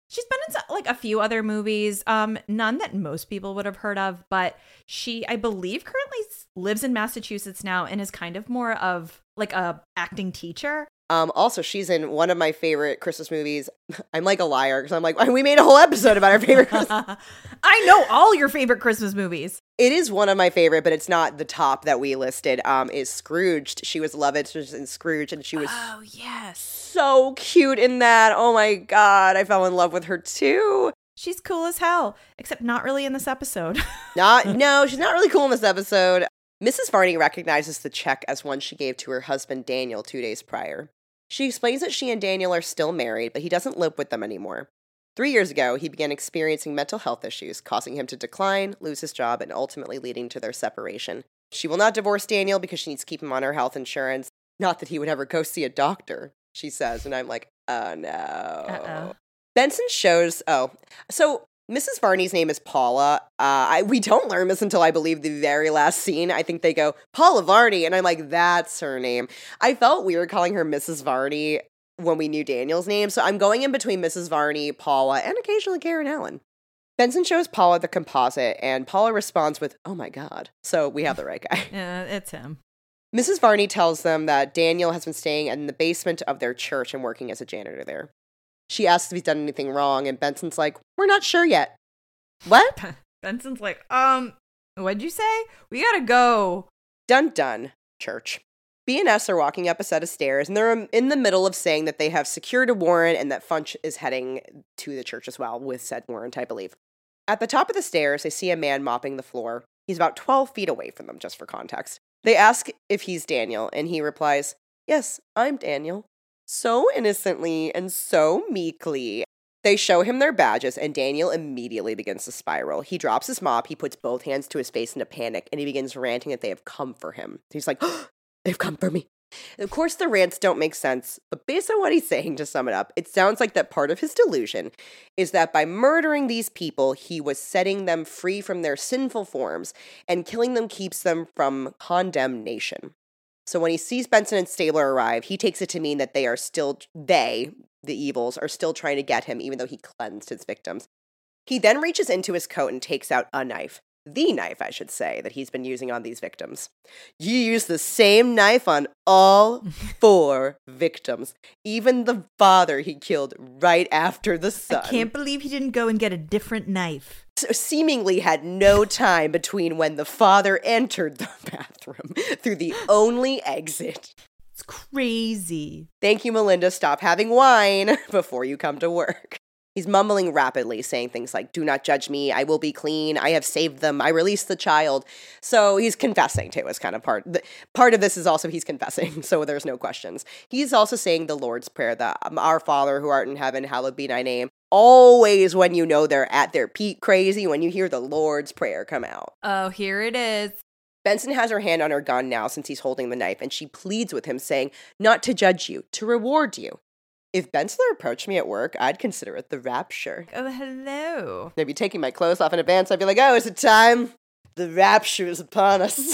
She's been in so- like a few other movies, um, none that most people would have heard of, but she, I believe, currently s- lives in Massachusetts now and is kind of more of like a acting teacher. Um, also, she's in one of my favorite Christmas movies. I'm like a liar because I'm like, we made a whole episode about our favorite Christmas. I know all your favorite Christmas movies. It is one of my favorite, but it's not the top that we listed. Um, is Scrooged. She was love interest in Scrooge, and she was Oh, yes. so cute in that. Oh my god, I fell in love with her too. She's cool as hell, except not really in this episode. Not no, she's not really cool in this episode. Missus Varney recognizes the check as one she gave to her husband Daniel two days prior. She explains that she and Daniel are still married, but he doesn't live with them anymore. Three years ago, he began experiencing mental health issues, causing him to decline, lose his job, and ultimately leading to their separation. She will not divorce Daniel because she needs to keep him on her health insurance. Not that he would ever go see a doctor, she says, and I'm like, oh no. Uh-oh. Benson shows, oh, so Missus Varney's name is Paula. Uh, I, we don't learn this until I believe the very last scene. I think they go, Paula Varney, and I'm like, that's her name. I felt weird calling her Missus Varney when we knew Daniel's name, so I'm going in between Missus Varney, Paula, and occasionally Karen Allen. Benson shows Paula the composite, and Paula responds with, oh my god. So we have the right guy. Yeah, it's him. Missus Varney tells them that Daniel has been staying in the basement of their church and working as a janitor there. She asks if he's done anything wrong, and Benson's like, we're not sure yet. What? Benson's like, um, what'd you say? We gotta go. Dun dun, church. B and S are walking up a set of stairs, and they're in the middle of saying that they have secured a warrant and that Funch is heading to the church as well with said warrant, I believe. At the top of the stairs, they see a man mopping the floor. He's about twelve feet away from them, just for context. They ask if he's Daniel, and he replies, yes, I'm Daniel. So innocently and so meekly. They show him their badges, and Daniel immediately begins to spiral. He drops his mop, he puts both hands to his face in a panic, and he begins ranting that they have come for him. He's like, oh, they've come for me. Of course, the rants don't make sense, but based on what he's saying, to sum it up, it sounds like that part of his delusion is that by murdering these people, he was setting them free from their sinful forms, and killing them keeps them from condemnation. So when he sees Benson and Stabler arrive, he takes it to mean that they are still, they, the evils, are still trying to get him, even though he cleansed his victims. He then reaches into his coat and takes out a knife. The knife, I should say, that he's been using on these victims. You use the same knife on all four victims. Even the father he killed right after the son. I can't believe he didn't go and get a different knife. So seemingly had no time between when the father entered the bathroom through the only exit. It's crazy. Thank you, Melinda. Stop having wine before you come to work. He's mumbling rapidly, saying things like, do not judge me, I will be clean, I have saved them, I released the child. So he's confessing too, is kind of part. The, part of this is also he's confessing, so there's no questions. He's also saying the Lord's Prayer, that um, our Father who art in heaven, hallowed be thy name. Always when you know they're at their peak crazy, when you hear the Lord's Prayer come out. Oh, here it is. Benson has her hand on her gun now since he's holding the knife, and she pleads with him, saying, not to judge you, to reward you. If Bensler approached me at work, I'd consider it the rapture. Oh, hello. I'd be taking my clothes off in advance. I'd be like, oh, is it time? The rapture is upon us.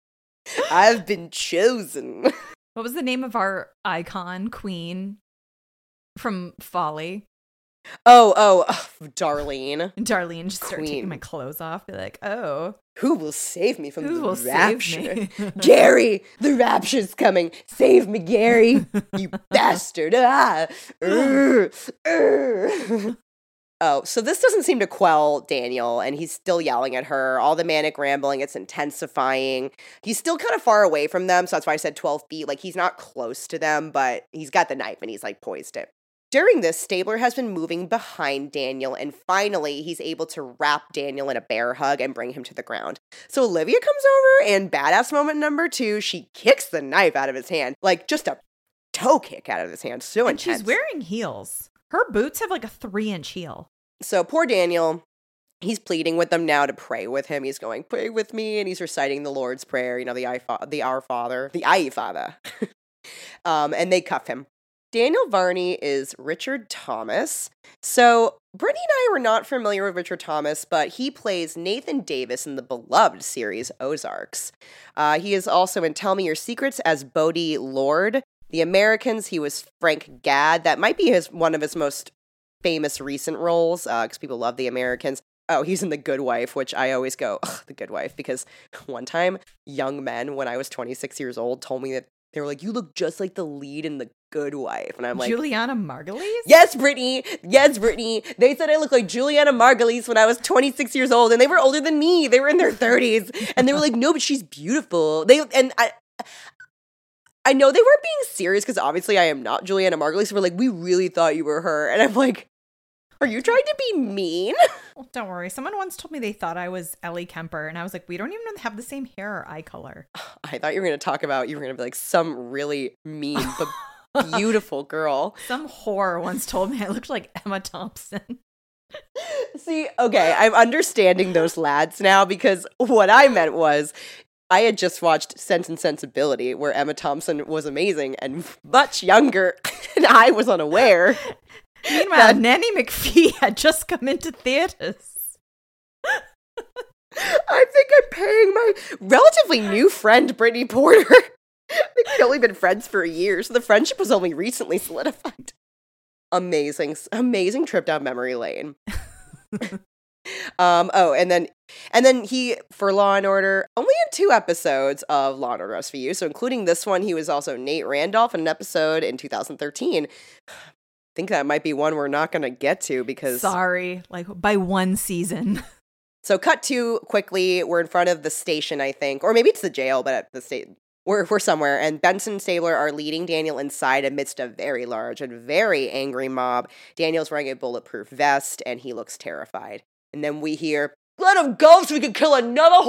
I've been chosen. What was the name of our icon, Queen, from Folly? Oh, oh, oh Darlene. And Darlene just started Queen. taking my clothes off. Be like, oh. Who will save me from Who the will rapture? save me? Gary, the rapture's coming. Save me, Gary. You bastard. Ah. Urgh. Urgh. Oh, so this doesn't seem to quell Daniel, and he's still yelling at her. All the manic rambling, it's intensifying. He's still kind of far away from them, so that's why I said twelve feet. Like, he's not close to them, but he's got the knife, and he's, like, poised it. During this, Stabler has been moving behind Daniel, and finally, he's able to wrap Daniel in a bear hug and bring him to the ground. So Olivia comes over, and badass moment number two, she kicks the knife out of his hand. Like, just a toe kick out of his hand. So And intense. she's wearing heels. Her boots have like a three-inch heel. So poor Daniel, he's pleading with them now to pray with him. He's going, pray with me, and he's reciting the Lord's Prayer, you know, the I, the Our Father, the I Father. um, and they cuff him. Daniel Varney is Richard Thomas. So Brittany and I were not familiar with Richard Thomas, but he plays Nathan Davis in the beloved series Ozarks. Uh, he is also in Tell Me Your Secrets as Bodie Lord. The Americans, he was Frank Gadd. That might be his one of his most famous recent roles, because uh, people love The Americans. Oh, he's in The Good Wife, which I always go, ugh, The Good Wife, because one time, young men, when I was twenty-six years old, told me that they were like, you look just like the lead in The Good Wife. And I'm like, Juliana Margulies? Yes, Brittany. Yes, Brittany. They said I looked like Juliana Margulies when I was twenty-six years old, and they were older than me. They were in their thirties. And they were like, no, but she's beautiful. They And I... I know they weren't being serious because obviously I am not Juliana Margulies. So we're like, we really thought you were her. And I'm like, are you trying to be mean? Well, don't worry. Someone once told me they thought I was Ellie Kemper. And I was like, we don't even have the same hair or eye color. I thought you were going to talk about, you were going to be like some really mean but beautiful girl. Some whore once told me I looked like Emma Thompson. See, okay, I'm understanding those lads now because what I meant was, I had just watched Sense and Sensibility, where Emma Thompson was amazing and much younger, and I was unaware. Meanwhile, that- Nanny McPhee had just come into theaters. I think I'm paying my relatively new friend, Brittany Porter. They've only been friends for a year, so the friendship was only recently solidified. Amazing, amazing trip down memory lane. Um, oh, and then, and then he, for Law and Order, only in two episodes of Law and Order S V U, so including this one, he was also Nate Randolph in an episode in two thousand thirteen. I think that might be one we're not going to get to because... Sorry, like by one season. So cut to, quickly, we're in front of the station, I think, or maybe it's the jail, but at the state, we're, we're somewhere, and Benson and Stabler are leading Daniel inside amidst a very large and very angry mob. Daniel's wearing a bulletproof vest, and he looks terrified. And then we hear, let him go so we can kill another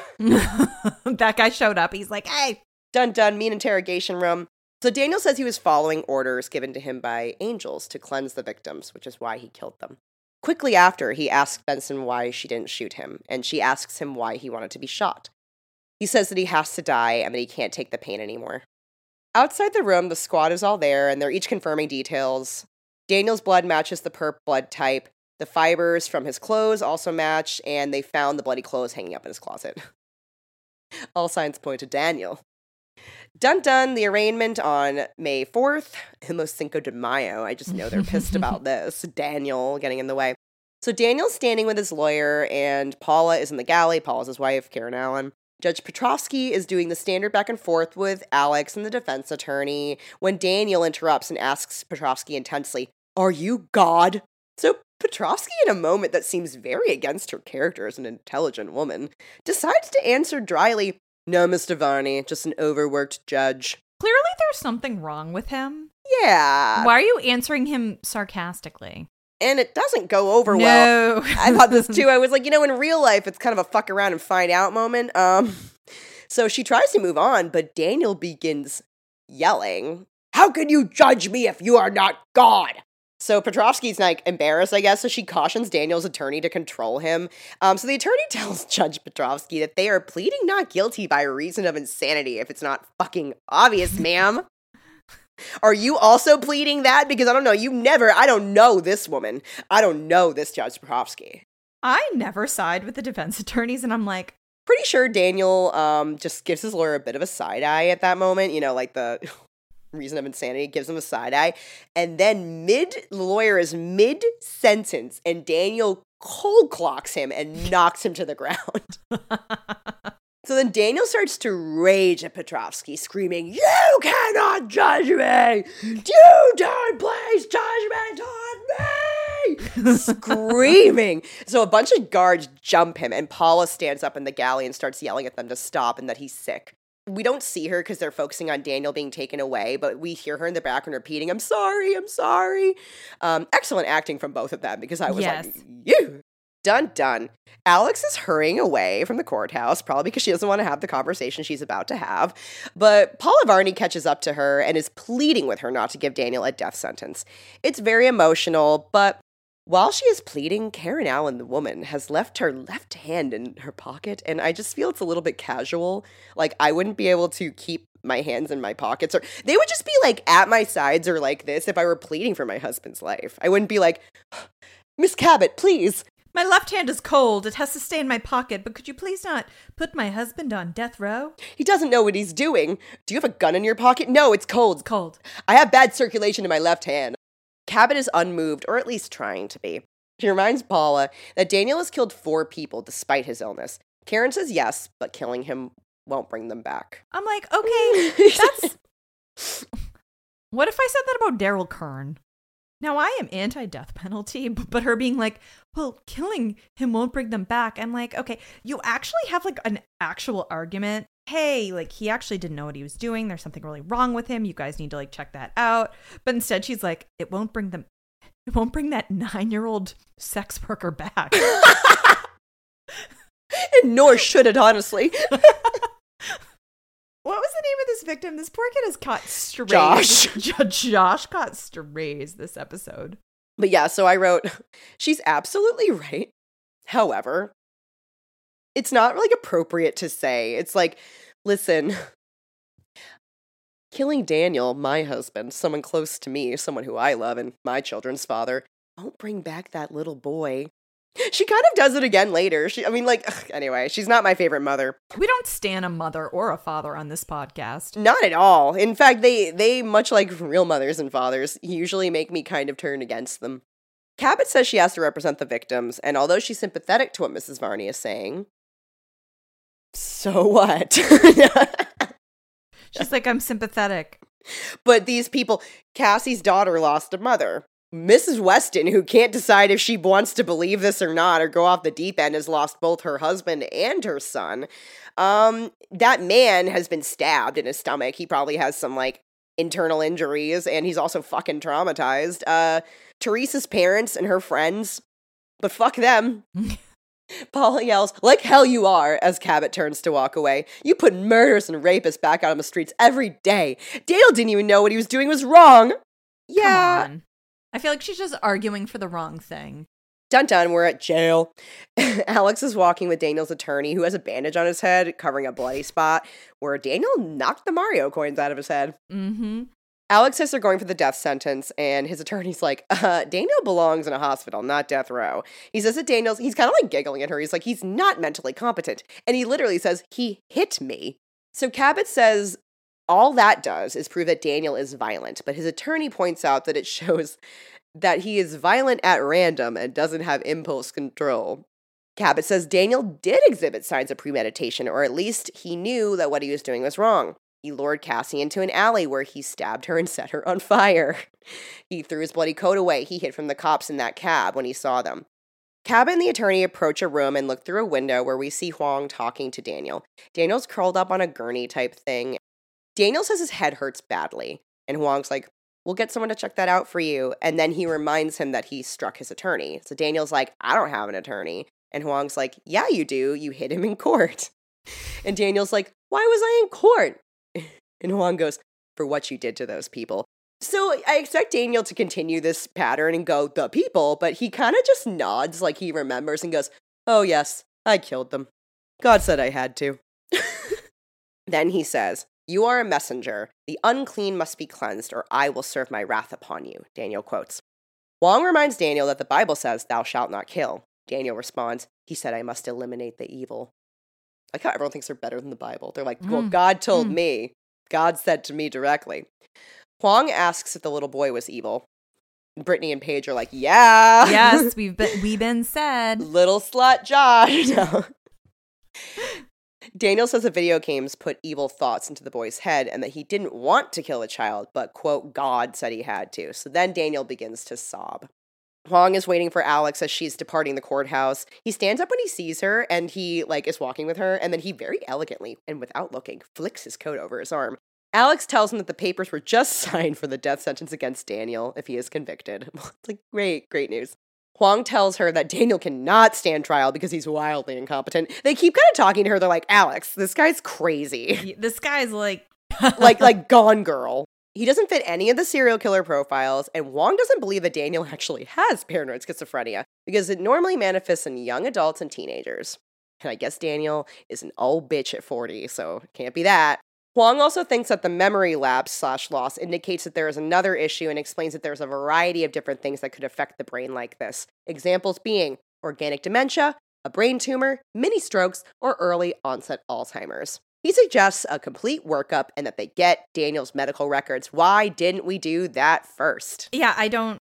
whore. That guy showed up. He's like, hey. Dun dun, mean interrogation room. So Daniel says he was following orders given to him by angels to cleanse the victims, which is why he killed them. Quickly after, he asks Benson why she didn't shoot him, and she asks him why he wanted to be shot. He says that he has to die and that he can't take the pain anymore. Outside the room, the squad is all there, and they're each confirming details. Daniel's blood matches the perp blood type. The fibers from his clothes also match, and they found the bloody clothes hanging up in his closet. All signs point to Daniel. Dun dun, the arraignment on May fourth, almost Cinco de Mayo. I just know they're pissed about this. Daniel getting in the way. So Daniel's standing with his lawyer, and Paula is in the galley. Paula's his wife, Karen Allen. Judge Petrovsky is doing the standard back and forth with Alex and the defense attorney when Daniel interrupts and asks Petrovsky intensely, "Are you God?" So Petrovsky, in a moment that seems very against her character as an intelligent woman, decides to answer dryly, "No, Mister Varney, just an overworked judge." Clearly there's something wrong with him. Yeah. Why are you answering him sarcastically? And it doesn't go over no. well. I thought this too. I was like, you know, in real life, it's kind of a fuck around and find out moment. Um, so she tries to move on, but Daniel begins yelling, "How can you judge me if you are not God?" So Petrovsky's like embarrassed, I guess, so she cautions Daniel's attorney to control him. Um, so the attorney tells Judge Petrovsky that they are pleading not guilty by reason of insanity if it's not fucking obvious, ma'am. Are you also pleading that? Because I don't know, you never, I don't know this woman. I don't know this Judge Petrovsky. I never side with the defense attorneys, and I'm like, pretty sure Daniel um, just gives his lawyer a bit of a side eye at that moment, you know, like the reason of insanity, gives him a side eye, and then mid, the lawyer is mid-sentence, and Daniel cold clocks him and knocks him to the ground. So then Daniel starts to rage at Petrovsky, screaming, "You cannot judge me! You don't place judgment on me!" Screaming. So a bunch of guards jump him, and Paula stands up in the galley and starts yelling at them to stop and that he's sick. We don't see her because they're focusing on Daniel being taken away, but we hear her in the background repeating, "I'm sorry, I'm sorry." Um, excellent acting from both of them because I was yes. like, you. Dun dun. Alex is hurrying away from the courthouse, probably because she doesn't want to have the conversation she's about to have. But Paula Varney catches up to her and is pleading with her not to give Daniel a death sentence. It's very emotional, but while she is pleading, Karen Allen, the woman, has left her left hand in her pocket, and I just feel it's a little bit casual. Like, I wouldn't be able to keep my hands in my pockets, or they would just be, like, at my sides or like this if I were pleading for my husband's life. I wouldn't be like, "Miss Cabot, please." My left hand is cold. It has to stay in my pocket, but could you please not put my husband on death row? He doesn't know what he's doing. Do you have a gun in your pocket? No, it's cold. It's cold. I have bad circulation in my left hand. Cabot is unmoved, or at least trying to be. She reminds Paula that Daniel has killed four people despite his illness. Karen says yes, but killing him won't bring them back. I'm like, okay, that's... What if I said that about Daryl Kern? Now, I am anti-death penalty, but her being like, well, killing him won't bring them back. I'm like, okay, you actually have like an actual argument. Hey, like he actually didn't know what he was doing. There's something really wrong with him. You guys need to like check that out. But instead she's like, it won't bring them, it won't bring that nine-year-old sex worker back. Nor should it, honestly. What was the name of this victim? This poor kid is caught strays. Josh. Jo- Josh caught strays this episode. But yeah, so I wrote, she's absolutely right. However, it's not like appropriate to say. It's like, listen, killing Daniel, my husband, someone close to me, someone who I love, and my children's father, won't bring back that little boy. She kind of does it again later. She, I mean, like, ugh, anyway, she's not my favorite mother. We don't stan a mother or a father on this podcast. Not at all. In fact, they, they, much like real mothers and fathers, usually make me kind of turn against them. Cabot says she has to represent the victims, and although she's sympathetic to what Missus Varney is saying, so what? She's like, I'm sympathetic. But these people, Cassie's daughter lost a mother. Missus Weston, who can't decide if she wants to believe this or not or go off the deep end, has lost both her husband and her son. Um, that man has been stabbed in his stomach. He probably has some, like, internal injuries, and he's also fucking traumatized. Uh, Teresa's parents and her friends, but fuck them. Paula yells, like hell you are, as Cabot turns to walk away. You put murderers and rapists back out on the streets every day. Daniel didn't even know what he was doing was wrong. Yeah. Come on. I feel like she's just arguing for the wrong thing. Dun dun, we're at jail. Alex is walking with Daniel's attorney, who has a bandage on his head, covering a bloody spot, where Daniel knocked the Mario coins out of his head. Mm-hmm. Alex says they're going for the death sentence, and his attorney's like, uh, Daniel belongs in a hospital, not death row. He says that Daniel's, he's kind of like giggling at her. He's like, he's not mentally competent. And he literally says, he hit me. So Cabot says all that does is prove that Daniel is violent, but his attorney points out that it shows that he is violent at random and doesn't have impulse control. Cabot says Daniel did exhibit signs of premeditation, or at least he knew that what he was doing was wrong. He lured Cassie into an alley where he stabbed her and set her on fire. He threw his bloody coat away. He hid from the cops in that cab when he saw them. Cabot and the attorney approach a room and look through a window where we see Huang talking to Daniel. Daniel's curled up on a gurney type thing. Daniel says his head hurts badly, and Huang's like, we'll get someone to check that out for you. And then he reminds him that he struck his attorney. So Daniel's like, I don't have an attorney. And Huang's like, yeah, you do. You hit him in court. And Daniel's like, why was I in court? And Huang goes, for what you did to those people. So I expect Daniel to continue this pattern and go, the people, but he kind of just nods like he remembers and goes, oh yes, I killed them. God said I had to. Then he says, you are a messenger. The unclean must be cleansed, or I will serve my wrath upon you, Daniel quotes. Huang reminds Daniel that the Bible says, thou shalt not kill. Daniel responds, he said I must eliminate the evil. Like how everyone thinks they're better than the Bible. They're like, well, Mm. God told Mm. me. God said to me directly. Huang asks if the little boy was evil. Brittany and Paige are like, yeah. Yes, we've been, we've been said. Little slut Josh. No. Daniel says the video games put evil thoughts into the boy's head and that he didn't want to kill a child, but, quote, God said he had to. So then Daniel begins to sob. Huang is waiting for Alex as she's departing the courthouse. He stands up when he sees her, and he, like, is walking with her, and then he very elegantly, and without looking, flicks his coat over his arm. Alex tells him that the papers were just signed for the death sentence against Daniel if he is convicted. It's like, great, great news. Huang tells her that Daniel cannot stand trial because he's wildly incompetent. They keep kind of talking to her. They're like, Alex, this guy's crazy. This guy's like... like, like Gone Girl. He doesn't fit any of the serial killer profiles, and Huang doesn't believe that Daniel actually has paranoid schizophrenia because it normally manifests in young adults and teenagers. And I guess Daniel is an old bitch at forty, so can't be that. Huang also thinks that the memory lapse slash loss indicates that there is another issue and explains that there's a variety of different things that could affect the brain like this. Examples being organic dementia, a brain tumor, mini strokes, or early onset Alzheimer's. He suggests a complete workup and that they get Daniel's medical records. Why didn't we do that first? Yeah, I don't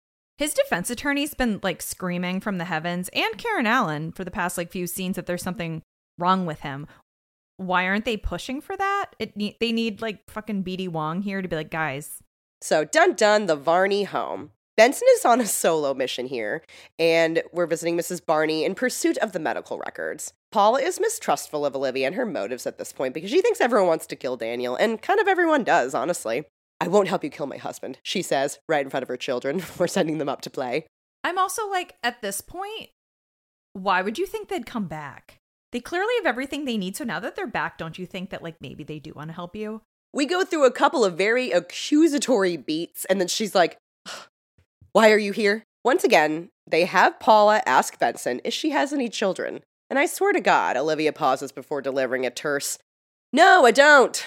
His defense attorney's been like screaming from the heavens, and Karen Allen for the past like few scenes that there's something wrong with him. Why aren't they pushing for that? It ne- they need like fucking B D Wong here to be like, guys. So dun dun, the Varney home. Benson is on a solo mission here, and we're visiting Missus Barney in pursuit of the medical records. Paula is mistrustful of Olivia and her motives at this point because she thinks everyone wants to kill Daniel, and kind of everyone does, honestly. I won't help you kill my husband, she says, right in front of her children before sending them up to play. I'm also like, at this point, why would you think they'd come back? They clearly have everything they need, so now that they're back, don't you think that like maybe they do want to help you? We go through a couple of very accusatory beats, and then she's like, why are you here? Once again, they have Paula ask Benson if she has any children. And I swear to God, Olivia pauses before delivering a terse, no, I don't.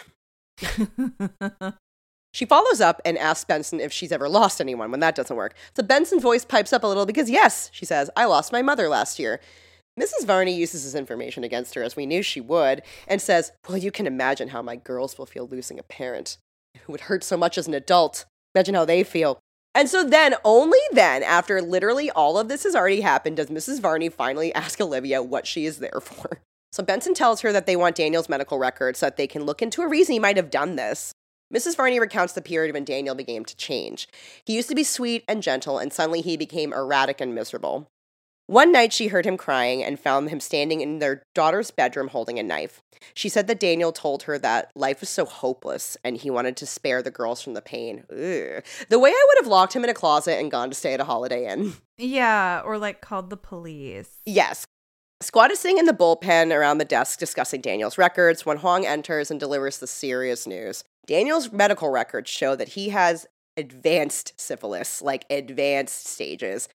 She follows up and asks Benson if she's ever lost anyone when that doesn't work. So Benson's voice pipes up a little because yes, she says, I lost my mother last year. Missus Varney uses this information against her, as we knew she would, and says, well, you can imagine how my girls will feel losing a parent who would hurt so much as an adult. Imagine how they feel. And so then, only then, after literally all of this has already happened, does Missus Varney finally ask Olivia what she is there for. So Benson tells her that they want Daniel's medical records so that they can look into a reason he might have done this. Missus Varney recounts the period when Daniel began to change. He used to be sweet and gentle, and suddenly he became erratic and miserable. One night she heard him crying and found him standing in their daughter's bedroom holding a knife. She said that Daniel told her that life was so hopeless and he wanted to spare the girls from the pain. Ugh. The way I would have locked him in a closet and gone to stay at a Holiday Inn. Yeah, or like called the police. Yes. Squad is sitting in the bullpen around the desk discussing Daniel's records when Huang enters and delivers the serious news. Daniel's medical records show that he has advanced syphilis, like advanced stages.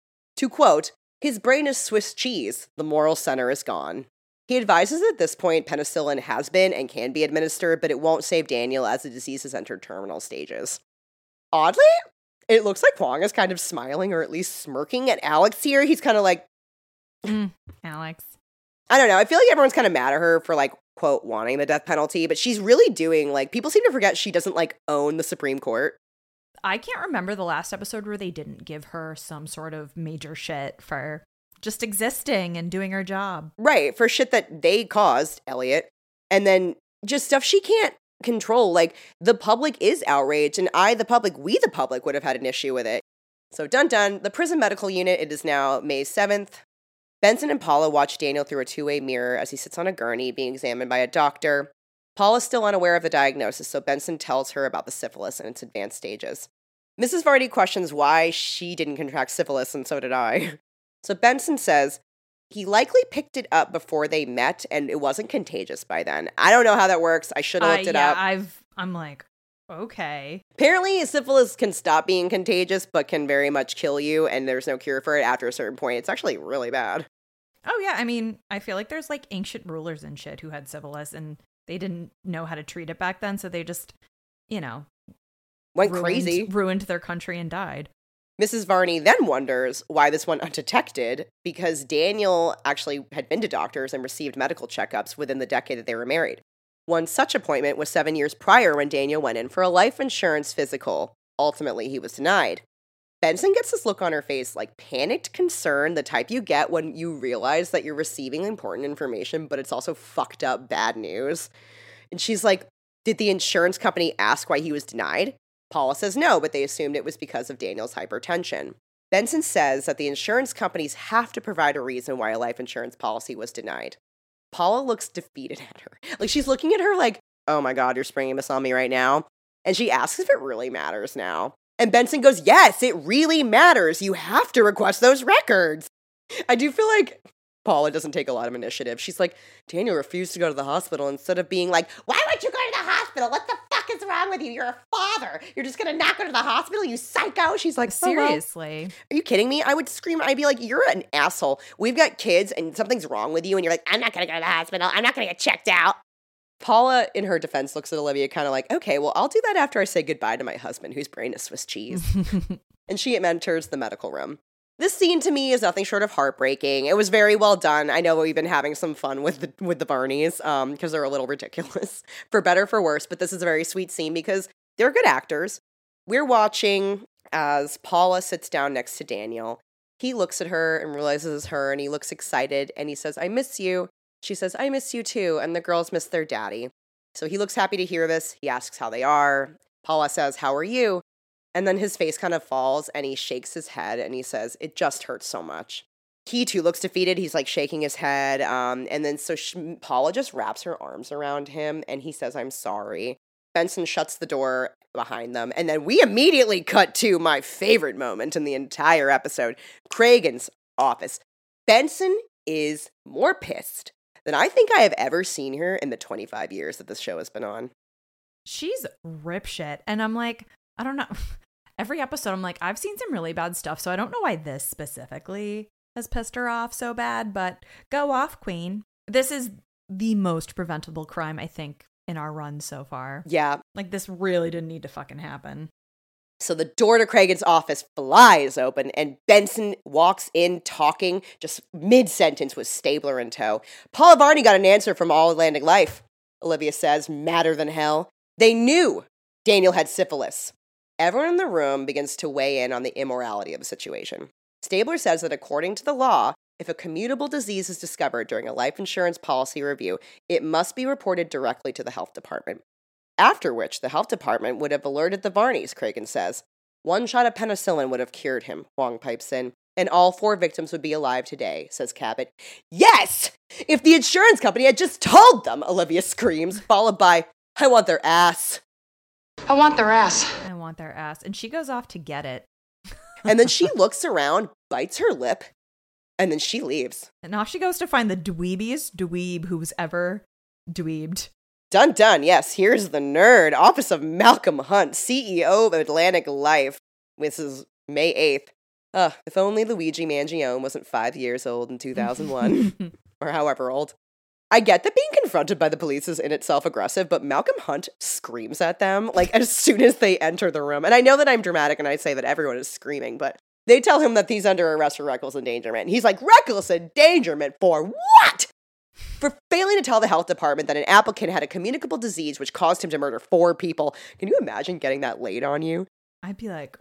To quote, his brain is Swiss cheese. The moral center is gone. He advises at this point penicillin has been and can be administered, but it won't save Daniel as the disease has entered terminal stages. Oddly, it looks like Huang is kind of smiling or at least smirking at Alex here. He's kind of like, mm, Alex. I don't know. I feel like everyone's kind of mad at her for like, quote, wanting the death penalty, but she's really doing, like, people seem to forget she doesn't like own the Supreme Court. I can't remember the last episode where they didn't give her some sort of major shit for just existing and doing her job. Right, for shit that they caused, Elliot. And then just stuff she can't control. Like, the public is outraged, and I, the public, we, the public, would have had an issue with it. So dun dun, the prison medical unit, it is now May seventh. Benson and Paula watch Daniel through a two-way mirror as he sits on a gurney being examined by a doctor. Paula's still unaware of the diagnosis, so Benson tells her about the syphilis and its advanced stages. Missus Varney questions why she didn't contract syphilis, and so did I. So Benson says he likely picked it up before they met, and it wasn't contagious by then. I don't know how that works. I should have looked uh, it yeah, up. I've, I'm like, okay. Apparently, syphilis can stop being contagious, but can very much kill you, and there's no cure for it after a certain point. It's actually really bad. Oh, yeah. I mean, I feel like there's like ancient rulers and shit who had syphilis, and they didn't know how to treat it back then, so they just, you know, went ruined, crazy, ruined their country and died. Missus Varney then wonders why this went undetected, because Daniel actually had been to doctors and received medical checkups within the decade that they were married. One such appointment was seven years prior when Daniel went in for a life insurance physical. Ultimately, he was denied. Benson gets this look on her face, like panicked concern, the type you get when you realize that you're receiving important information, but it's also fucked up bad news. And she's like, did the insurance company ask why he was denied? Paula says no, but they assumed it was because of Daniel's hypertension. Benson says that the insurance companies have to provide a reason why a life insurance policy was denied. Paula looks defeated at her. Like, she's looking at her like, oh my God, you're springing this on me right now. And she asks if it really matters now. And Benson goes, yes, it really matters. You have to request those records. I do feel like Paula doesn't take a lot of initiative. She's like, Daniel refused to go to the hospital instead of being like, why would you go to the hospital? What the fuck is wrong with you? You're a father. You're just going to not go to the hospital, you psycho? She's like, seriously? Oh, well. Are you kidding me? I would scream. I'd be like, you're an asshole. We've got kids and something's wrong with you. And you're like, I'm not going to go to the hospital. I'm not going to get checked out. Paula, in her defense, looks at Olivia kind of like, okay, well, I'll do that after I say goodbye to my husband, whose brain is Swiss cheese. And she enters the medical room. This scene to me is nothing short of heartbreaking. It was very well done. I know we've been having some fun with the with the Varneys um, because they're a little ridiculous, for better for worse. But this is a very sweet scene because they're good actors. We're watching as Paula sits down next to Daniel. He looks at her and realizes it's her, and he looks excited, and he says, I miss you. She says, I miss you too, and the girls miss their daddy. So he looks happy to hear this. He asks how they are. Paula says, how are you? And then his face kind of falls, and he shakes his head, and he says, it just hurts so much. He, too, looks defeated. He's, like, shaking his head, um, and then so she, Paula just wraps her arms around him, and he says, I'm sorry. Benson shuts the door behind them, and then we immediately cut to my favorite moment in the entire episode, Cragen's office. Benson is more pissed than I think I have ever seen her in the twenty-five years that this show has been on. She's rip shit, and I'm like, I don't know. Every episode, I'm like, I've seen some really bad stuff, so I don't know why this specifically has pissed her off so bad, but go off, queen. This is the most preventable crime, I think, in our run so far. Yeah. Like, this really didn't need to fucking happen. So the door to Cragen's office flies open, and Benson walks in talking, just mid-sentence with Stabler in tow. Paula Varney got an answer from All Atlantic Life, Olivia says, madder than hell. They knew Daniel had syphilis. Everyone in the room begins to weigh in on the immorality of the situation. Stabler says that according to the law, if a commutable disease is discovered during a life insurance policy review, it must be reported directly to the health department. After which, the health department would have alerted the Varneys, Cragen says. One shot of penicillin would have cured him, Wong pipes in, and all four victims would be alive today, says Cabot. Yes! If the insurance company had just told them, Olivia screams, followed by, I want their ass. I want their ass. I want their ass. And she goes off to get it. And then she looks around, bites her lip, and then she leaves. And off she goes to find the dweebiest dweeb who's ever dweebed. Dun dun, yes, here's the nerd. Office of Malcolm Hunt, C E O of Atlantic Life. This is May eighth. Ugh, if only Luigi Mangione wasn't five years old in two thousand one. Or however old. I get that being confronted by the police is in itself aggressive, but Malcolm Hunt screams at them, like, as soon as they enter the room. And I know that I'm dramatic and I say that everyone is screaming, but they tell him that he's under arrest for reckless endangerment. And he's like, reckless endangerment for what? For failing to tell the health department that an applicant had a communicable disease which caused him to murder four people. Can you imagine getting that laid on you? I'd be like,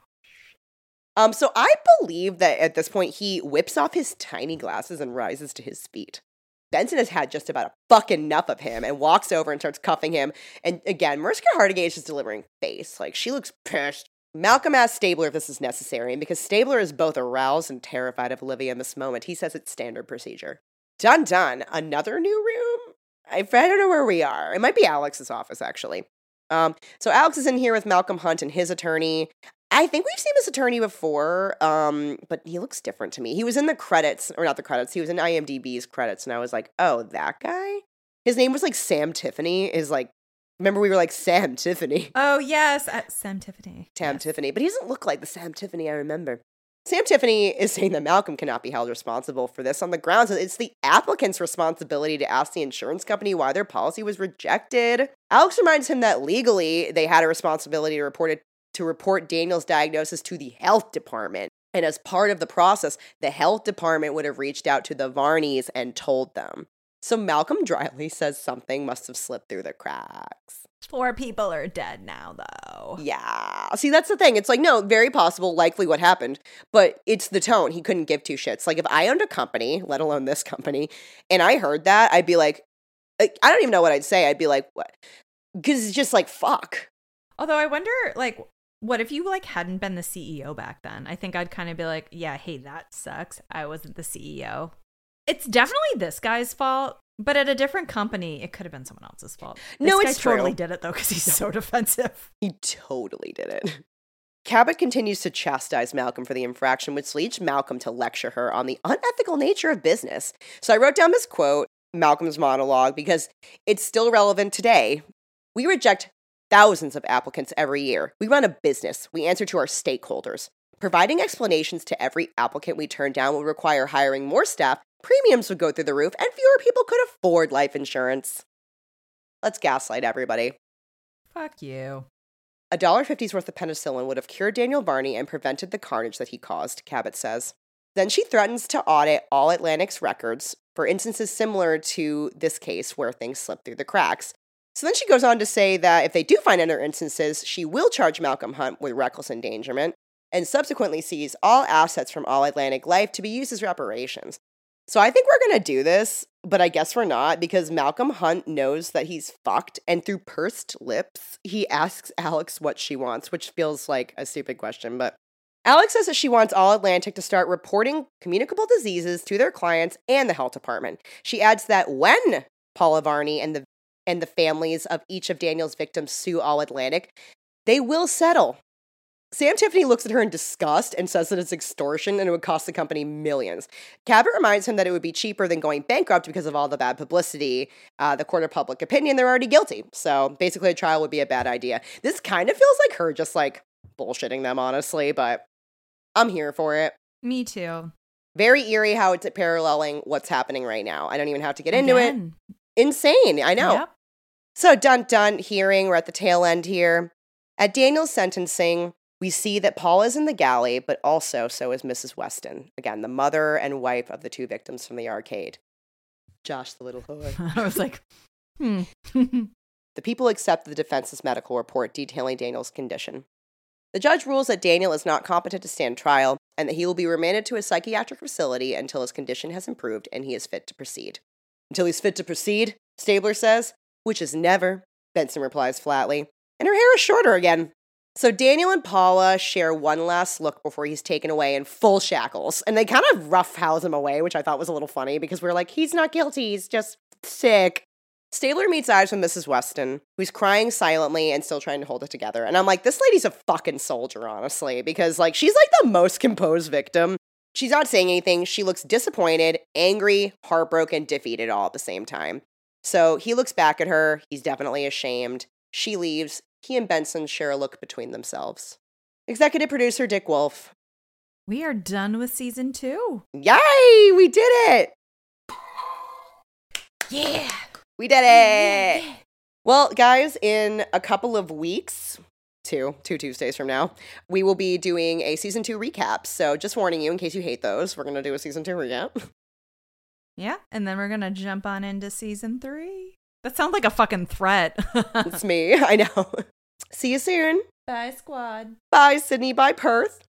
um. So I believe that at this point he whips off his tiny glasses and rises to his feet. Benson has had just about a fucking enough of him and walks over and starts cuffing him. And again, Mariska Hargitay is just delivering face. Like, she looks pissed. Malcolm asks Stabler if this is necessary, and because Stabler is both aroused and terrified of Olivia in this moment, he says it's standard procedure. Dun dun, another new room? I, I don't know where we are. It might be Alex's office, actually. Um, so Alex is in here with Malcolm Hunt and his attorney. I think we've seen this attorney before, um, but he looks different to me. He was in the credits, or not the credits, he was in IMDb's credits, and I was like, oh, that guy? His name was like Sam Tiffany, is like, remember we were like, Sam Tiffany. oh, yes, uh, Sam Tiffany. Sam yes. Tiffany, but he doesn't look like the Sam Tiffany I remember. Sam Tiffany is saying that Malcolm cannot be held responsible for this on the grounds that it's the applicant's responsibility to ask the insurance company why their policy was rejected. Alex reminds him that legally they had a responsibility to report it, to report Daniel's diagnosis to the health department. And as part of the process, the health department would have reached out to the Varneys and told them. So Malcolm dryly says something must have slipped through the cracks. Four people are dead now, though. Yeah. See, that's the thing. It's like, no, very possible, likely what happened, but it's the tone. He couldn't give two shits. Like, if I owned a company, let alone this company, and I heard that, I'd be like, I don't even know what I'd say. I'd be like, what? Because it's just like, fuck. Although I wonder, like, what if you, like, hadn't been the C E O back then? I think I'd kind of be like, yeah, hey, that sucks. I wasn't the C E O. It's definitely this guy's fault. But at a different company, it could have been someone else's fault. This no, guy it's true. totally did it, though, because he's so defensive. He totally did it. Cabot continues to chastise Malcolm for the infraction, which leads Malcolm to lecture her on the unethical nature of business. So I wrote down this quote, Malcolm's monologue, because it's still relevant today. We reject thousands of applicants every year. We run a business. We answer to our stakeholders. Providing explanations to every applicant we turn down will require hiring more staff, premiums would go through the roof, and fewer people could afford life insurance. Let's gaslight everybody. Fuck you. A dollar fifty's worth of penicillin would have cured Daniel Varney and prevented the carnage that he caused, Cabot says. Then she threatens to audit all Atlantic's records for instances similar to this case where things slip through the cracks. So then she goes on to say that if they do find other instances, she will charge Malcolm Hunt with reckless endangerment. and subsequently seize all assets from All Atlantic Life to be used as reparations. So I think we're going to do this, but I guess we're not, because Malcolm Hunt knows that he's fucked, and through pursed lips, he asks Alex what she wants, which feels like a stupid question, but Alex says that she wants All Atlantic to start reporting communicable diseases to their clients and the health department. She adds that when Paula Varney and the and the families of each of Daniel's victims sue All Atlantic, they will settle. Sam Tiffany looks at her in disgust and says that it's extortion and it would cost the company millions. Cabot reminds him that it would be cheaper than going bankrupt because of all the bad publicity. Uh, the court of public opinion, they're already guilty. So basically a trial would be a bad idea. This kind of feels like her just like bullshitting them, honestly, but I'm here for it. Me too. Very eerie how it's paralleling what's happening right now. I don't even have to get into Again. it. Insane, I know. Yep. So dun dun, hearing, we're at the tail end here. At Daniel's sentencing, we see that Paul is in the galley, but also so is Missus Weston. Again, the mother and wife of the two victims from the arcade. Josh the little whore. I was like, hmm. The people accept the defense's medical report detailing Daniel's condition. The judge rules that Daniel is not competent to stand trial and that he will be remanded to a psychiatric facility until his condition has improved and he is fit to proceed. Until he's fit to proceed, Stabler says, which is never, Benson replies flatly, and her hair is shorter again. So Daniel and Paula share one last look before he's taken away in full shackles, and they kind of roughhouse him away, which I thought was a little funny because we're like, he's not guilty, he's just sick. Stabler meets eyes with Missus Weston, who's crying silently and still trying to hold it together. And I'm like, this lady's a fucking soldier, honestly, because like she's like the most composed victim. She's not saying anything. She looks disappointed, angry, heartbroken, defeated all at the same time. So he looks back at her. He's definitely ashamed. She leaves. He and Benson share a look between themselves. Executive producer Dick Wolf. We are done with season two. Yay! We did it! Yeah! We did it! Yeah. Well, guys, in a couple of weeks, two, two Tuesdays from now, we will be doing a season two recap. So just warning you, in case you hate those, we're going to do a season two recap. Yeah, and then we're going to jump on into season three. That sounds like a fucking threat. It's me. I know. See you soon. Bye, squad. Bye, Sydney. Bye, Perth.